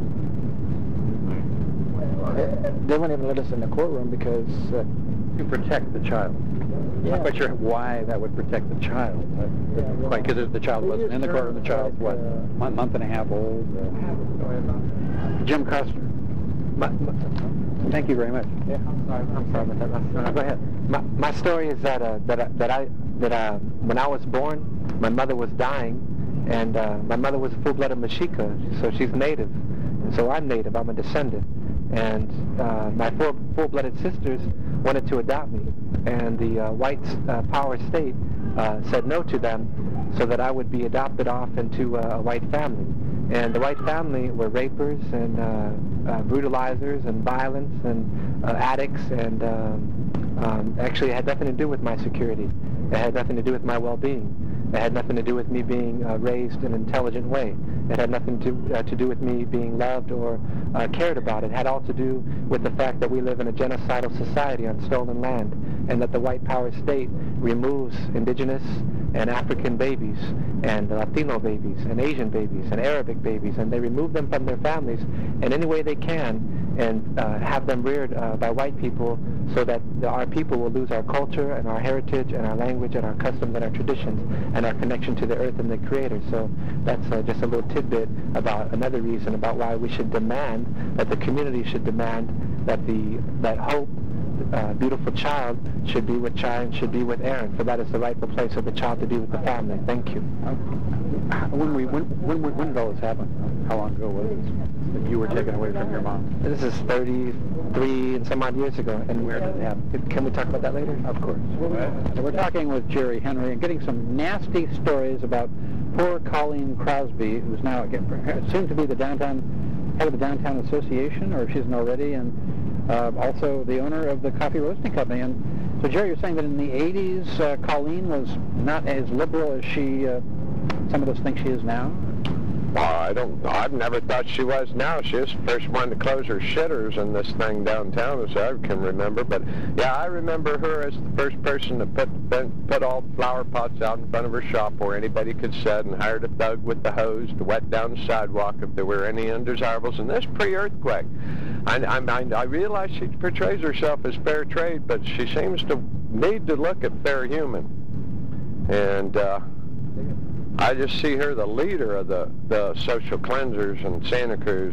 they won't even let us in the courtroom because uh, to protect the child. Yeah. I'm not quite sure why that would protect the child. But Yeah, well, quite because the child wasn't in the courtroom. The child's what, uh, one month and a half old. Uh, Jim Costner. My, my, Thank you very much. Yeah. I'm sorry. I'm sorry about that. No, no, go ahead. My, my story is that uh, that I, that I that uh, when I was born, my mother was dying, and uh, my mother was a full-blooded Mexica, so she's native, and so I'm native. I'm a descendant, and uh, my four full-blooded sisters wanted to adopt me, and the uh, white uh, power state uh, said no to them, so that I would be adopted off into uh, a white family. And the white family were rapers and uh, uh, brutalizers and violence and uh, addicts, and um, um, actually it had nothing to do with my security. It had nothing to do with my well-being. It had nothing to do with me being uh, raised in an intelligent way. It had nothing to uh, to do with me being loved or uh, cared about. It had all to do with the fact that we live in a genocidal society on stolen land, and that the white power state removes indigenous and African babies and Latino babies and Asian babies and Arabic babies, and they remove them from their families in any way they can and uh, have them reared uh, by white people so that the, our people will lose our culture and our heritage and our language and our customs and our traditions and our connection to the earth and the Creator. So that's uh, just a little tidbit about another reason about why we should demand, that the community should demand that the that Hope, uh, beautiful child, should be with Chai and should be with Aaron, for that is the rightful place of the child to be with the family. Thank you. When we when when when did all this happen? How long ago was this that you were taken away from your mom? This is thirty-three and some odd years ago. And where did it happen? Can we talk about that later? Of course. So we're talking with Jerry Henry and getting some nasty stories about poor Colleen Crosby, who's now again soon to be the downtown head of the downtown association, or if she isn't already, and uh, also the owner of the coffee roasting company. And so, Jerry, you're saying that in the eighties, uh, Colleen was not as liberal as she, uh, some of us think she is now? Well, I don't, I've never thought she was now. She was the first one to close her shitters in this thing downtown, as I can remember. But, yeah, I remember her as the first person to put put all the flower pots out in front of her shop where anybody could sit, and hired a thug with the hose to wet down the sidewalk if there were any undesirables. And this pre-earthquake. I, I, I realize she portrays herself as fair trade, but she seems to need to look at fair human. And, uh... I just see her the leader of the, the social cleansers in Santa Cruz,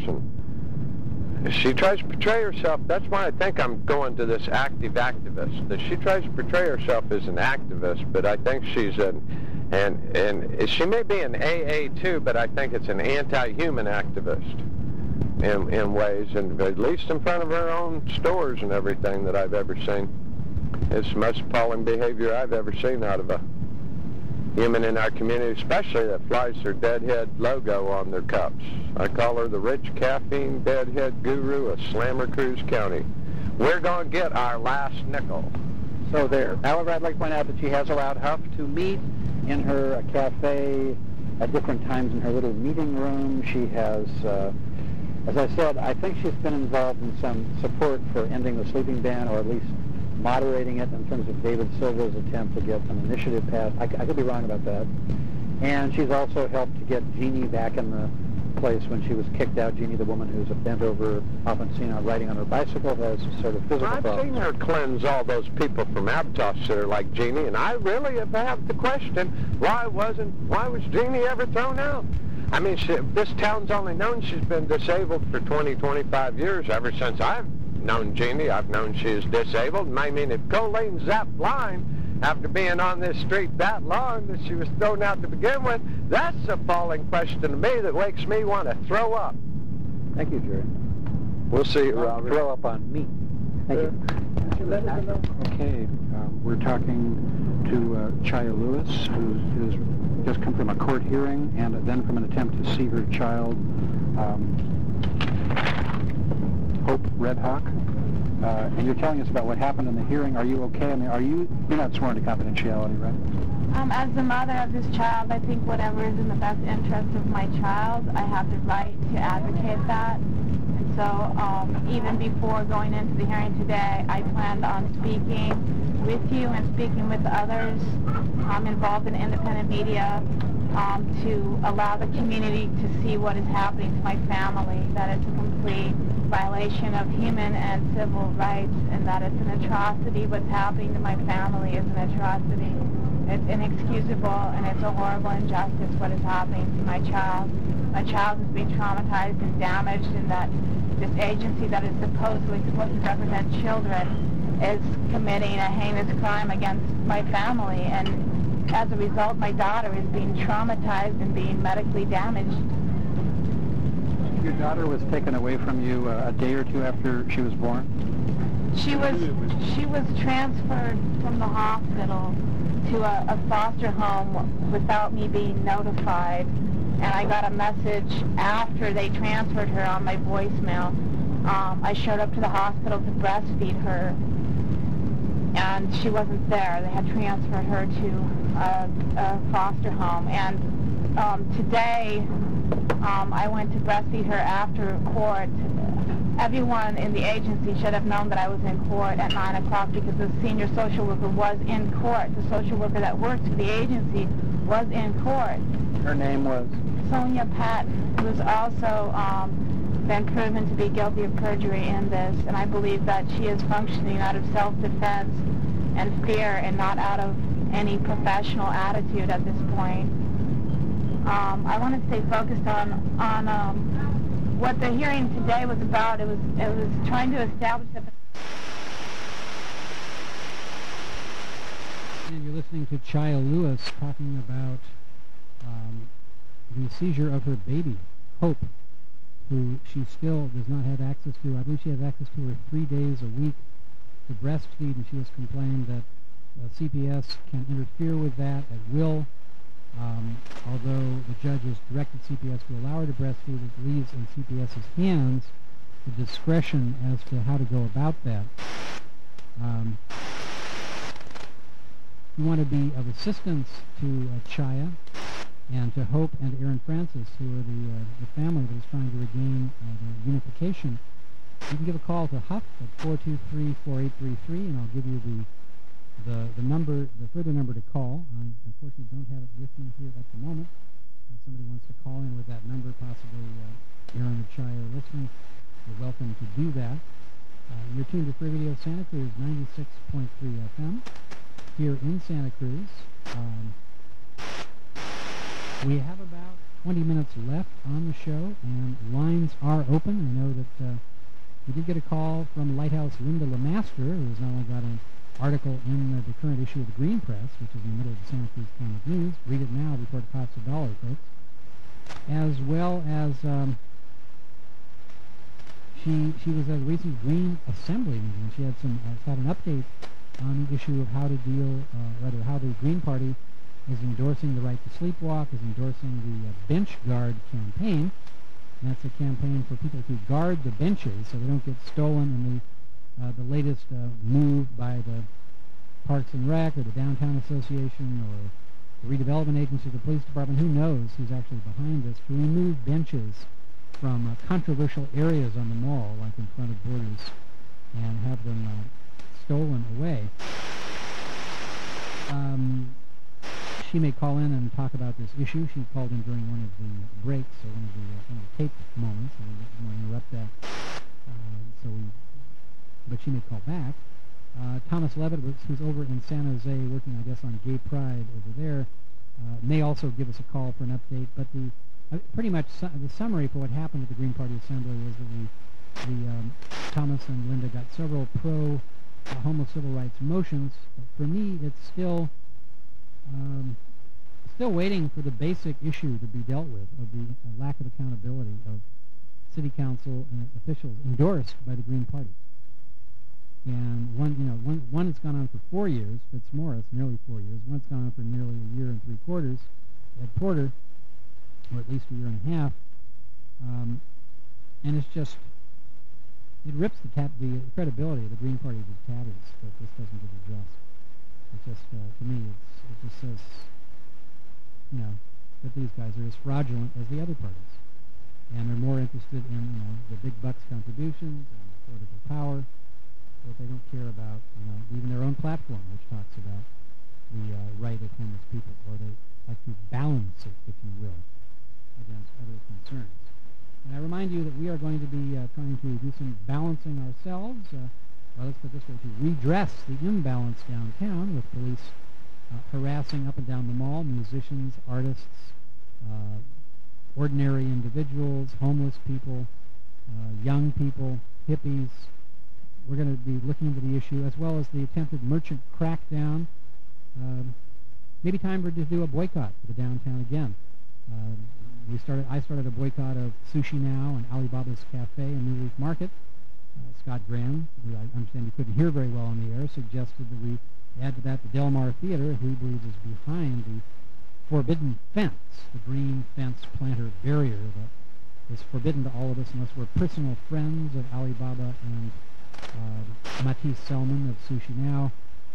and she tries to portray herself. That's why I think I'm going to this active activist. That she tries to portray herself as an activist, but I think she's an, and and she may be an A A too, but I think it's an anti-human activist in in ways, and at least in front of her own stores and everything that I've ever seen. It's the most appalling behavior I've ever seen out of a human in our community, especially that flies their Deadhead logo on their cups. I call her the rich caffeine Deadhead guru of Slammer Cruz County. We're going to get our last nickel. So there. However, I'd like to point out that she has allowed Huff to meet in her uh, cafe at different times in her little meeting room. She has, uh, as I said, I think she's been involved in some support for ending the sleeping ban, or at least moderating it in terms of David Silva's attempt to get an initiative passed. I, I could be wrong about that. And she's also helped to get Jeannie back in the place when she was kicked out. Jeannie, the woman who's a bent over, often seen out riding on her bicycle, has sort of physical I've problems. seen her cleanse all those people from Aptos that are like Jeannie, and I really have had the question, why wasn't, why was Jeannie ever thrown out? I mean, she, this town's only known she's been disabled for twenty, twenty-five years, ever since I've known Jeannie. I've known she is disabled. I mean, if Colleen zapped blind after being on this street that long that she was thrown out to begin with, that's a appalling question to me that makes me want to throw up. Thank you, Jerry. We'll see you around. Throw up on me. Thank you. Okay, um, we're talking to uh, Chaya Lewis, who has just come from a court hearing and then from an attempt to see her child, um, Hope Red Hawk. Uh, and you're telling us about what happened in the hearing. Are you okay? I mean, are you, you're not sworn to confidentiality, right? Um, as the mother of this child, I think whatever is in the best interest of my child, I have the right to advocate that. And so um, even before going into the hearing today, I planned on speaking with you and speaking with others um, involved in independent media um, to allow the community to see what is happening to my family, that it's a complete violation of human and civil rights, and that it's an atrocity. What's happening to my family is an atrocity. It's inexcusable, and it's a horrible injustice what is happening to my child. My child is being traumatized and damaged, and that this agency that is supposedly supposed to represent children is committing a heinous crime against my family, and as a result, my daughter is being traumatized and being medically damaged. Your daughter was taken away from you uh, a day or two after she was born? She was she was transferred from the hospital to a, a foster home without me being notified, and I got a message after they transferred her on my voicemail. Um, I showed up to the hospital to breastfeed her, and she wasn't there. They had transferred her to a, a foster home, and um, today um, I went to breastfeed her after court. Everyone in the agency should have known that I was in court at nine o'clock because the senior social worker was in court. The social worker that works for the agency was in court. Her name was? Sonia Patton, who has also um, been proven to be guilty of perjury in this, and I believe that she is functioning out of self-defense and fear and not out of any professional attitude at this point. Um, I want to stay focused on on um, what the hearing today was about. It was it was trying to establish that. And you're listening to Chaya Lewis talking about um, the seizure of her baby, Hope, who she still does not have access to. I believe she has access to her three days a week to breastfeed, and she has complained that uh, C P S can interfere with that at will. Um, although the judge has directed C P S to allow her to breastfeed, it leaves in C P S's hands the discretion as to how to go about that. Um, if you want to be of assistance to uh, Chaya and to Hope and Aaron Francis, who are the, uh, the family that is trying to regain uh, their unification, you can give a call to Huff at four two three, four eight three three, and I'll give you the The, the number, the further number to call. I unfortunately don't have it with me here at the moment. If somebody wants to call in with that number, possibly uh, Aaron or Chaya are listening, you're welcome to do that. Uh, you're tuned to Free Radio Santa Cruz ninety-six point three F M here in Santa Cruz. Um, we have about twenty minutes left on the show, and lines are open. I know that uh, we did get a call from Lighthouse Linda Lemaster, who has not only got an article in uh, the current issue of the Green Press, which is in the middle of the Santa Cruz County News. Read it now before it costs a dollar, folks. As well as um, she she was at a recent Green Assembly meeting. She had some uh, had an update on the issue of how to deal, uh, rather how the Green Party is endorsing the right to sleepwalk, is endorsing the uh, bench guard campaign. And that's a campaign for people to guard the benches so they don't get stolen in the Uh, the latest uh, move by the Parks and Rec or the Downtown Association or the Redevelopment Agency, the Police Department, who knows who's actually behind this, to remove benches from uh, controversial areas on the mall, like in front of Borders, and have them uh, stolen away. Um, she may call in and talk about this issue. She called in during one of the breaks, or one of the, uh, one of the taped moments, and we didn't want to interrupt that. Uh, so we but she may call back. Uh, Thomas Levitt, who's over in San Jose working, I guess, on Gay Pride over there, uh, may also give us a call for an update. But the uh, pretty much su the summary for what happened at the Green Party Assembly is that the, the um, Thomas and Linda got several pro uh, homo civil rights motions. But for me, it's still um, still waiting for the basic issue to be dealt with of the uh, lack of accountability of city council and officials endorsed by the Green Party. And one, you know, one, one has gone on for four years, Fitzmaurice, nearly four years. One's gone on for nearly a year and three quarters, Ed Porter, or at least a year and a half. Um, and it's just, it rips the, tap, the credibility of the Green Party to tatters that this doesn't get addressed. It's just, uh, to me, it's, it just says, you know, that these guys are as fraudulent as the other parties. And they're more interested in, you know, the big bucks contributions and political power. So if they don't care about, you know, even their own platform, which talks about the uh, right of homeless people, or they like to balance it, if you will, against other concerns. And I remind you that we are going to be uh, trying to do some balancing ourselves, uh, well, let's put it this way, to redress the imbalance downtown with police uh, harassing up and down the mall, musicians, artists, uh, ordinary individuals, homeless people, uh, young people, hippies. We're going to be looking into the issue, as well as the attempted merchant crackdown. Um, maybe time for to do a boycott for the downtown again. Um, we started. I started a boycott of Sushi Now and Alibaba's Cafe and New Leaf Market. Uh, Scott Graham, who I understand you couldn't hear very well on the air, suggested that we add to that the Del Mar Theater, who he believes is behind the forbidden fence, the green fence planter barrier that is forbidden to all of us unless we're personal friends of Alibaba and Uh, Matisse Selman of Sushi Now,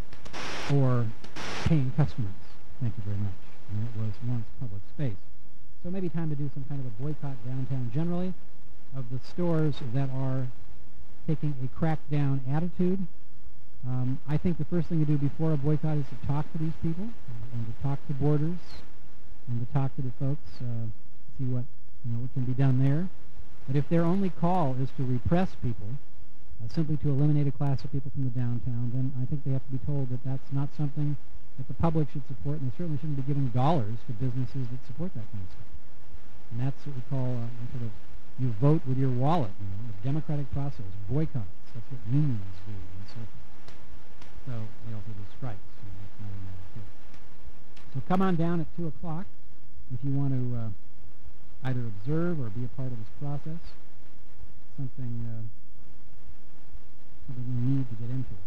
or paying customers. Thank you very much. And it was once public space. So maybe time to do some kind of a boycott downtown generally of the stores that are taking a crackdown attitude. Um, I think the first thing to do before a boycott is to talk to these people, uh, and to talk to Borders, and to talk to the folks. Uh, see what you know what can be done there. But if their only call is to repress people, uh, simply to eliminate a class of people from the downtown, then I think they have to be told that that's not something that the public should support, and they certainly shouldn't be giving dollars to businesses that support that kind of stuff. And that's what we call uh, sort of, you vote with your wallet, you know, a democratic process, boycotts. That's what unions do, and so forth. So they also do strikes. You know, that's another matter too. So come on down at two o'clock if you want to uh, either observe or be a part of this process. Something, uh, something we need to get into.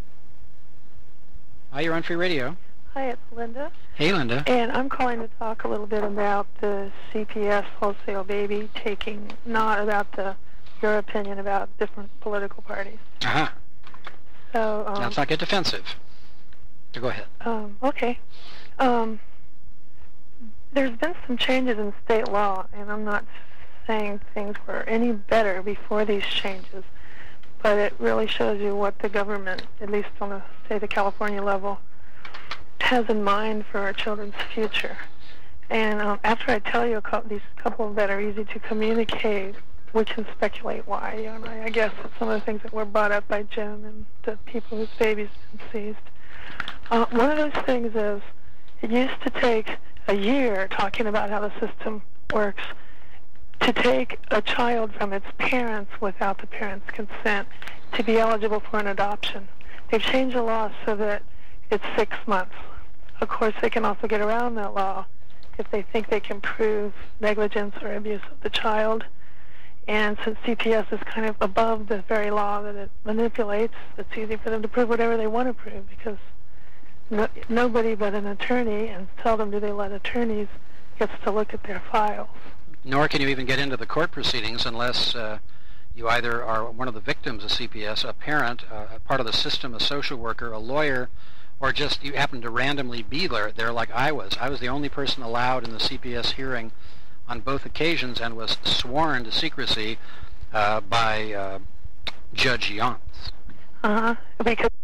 Hi, you're on Free Radio. Hi, it's Linda. Hey, Linda. And I'm calling to talk a little bit about the C P S wholesale baby taking, not about the your opinion about different political parties. Uh-huh. So, um, now, let's not get defensive. So go ahead. Um, okay. Um, there's been some changes in state law, and I'm not saying things were any better before these changes, but it really shows you what the government, at least on the, say, the California level, has in mind for our children's future. And um, after I tell you a couple, these couple that are easy to communicate, we can speculate why. You know, I guess some of the things that were brought up by Jim and the people whose babies been seized. Uh, one of those things is it used to take a year talking about how the system works to take a child from its parents without the parents' consent to be eligible for an adoption. They've changed the law so that it's six months. Of course, they can also get around that law if they think they can prove negligence or abuse of the child. And since C P S is kind of above the very law that it manipulates, it's easy for them to prove whatever they want to prove because no, nobody but an attorney, and seldom do they let attorneys, gets to look at their files. Nor can you even get into the court proceedings unless uh, you either are one of the victims of C P S, a parent, uh, a part of the system, a social worker, a lawyer, or just you happen to randomly be there, there like I was. I was the only person allowed in the C P S hearing on both occasions and was sworn to secrecy uh, by uh, Judge Yance. Uh-huh. Because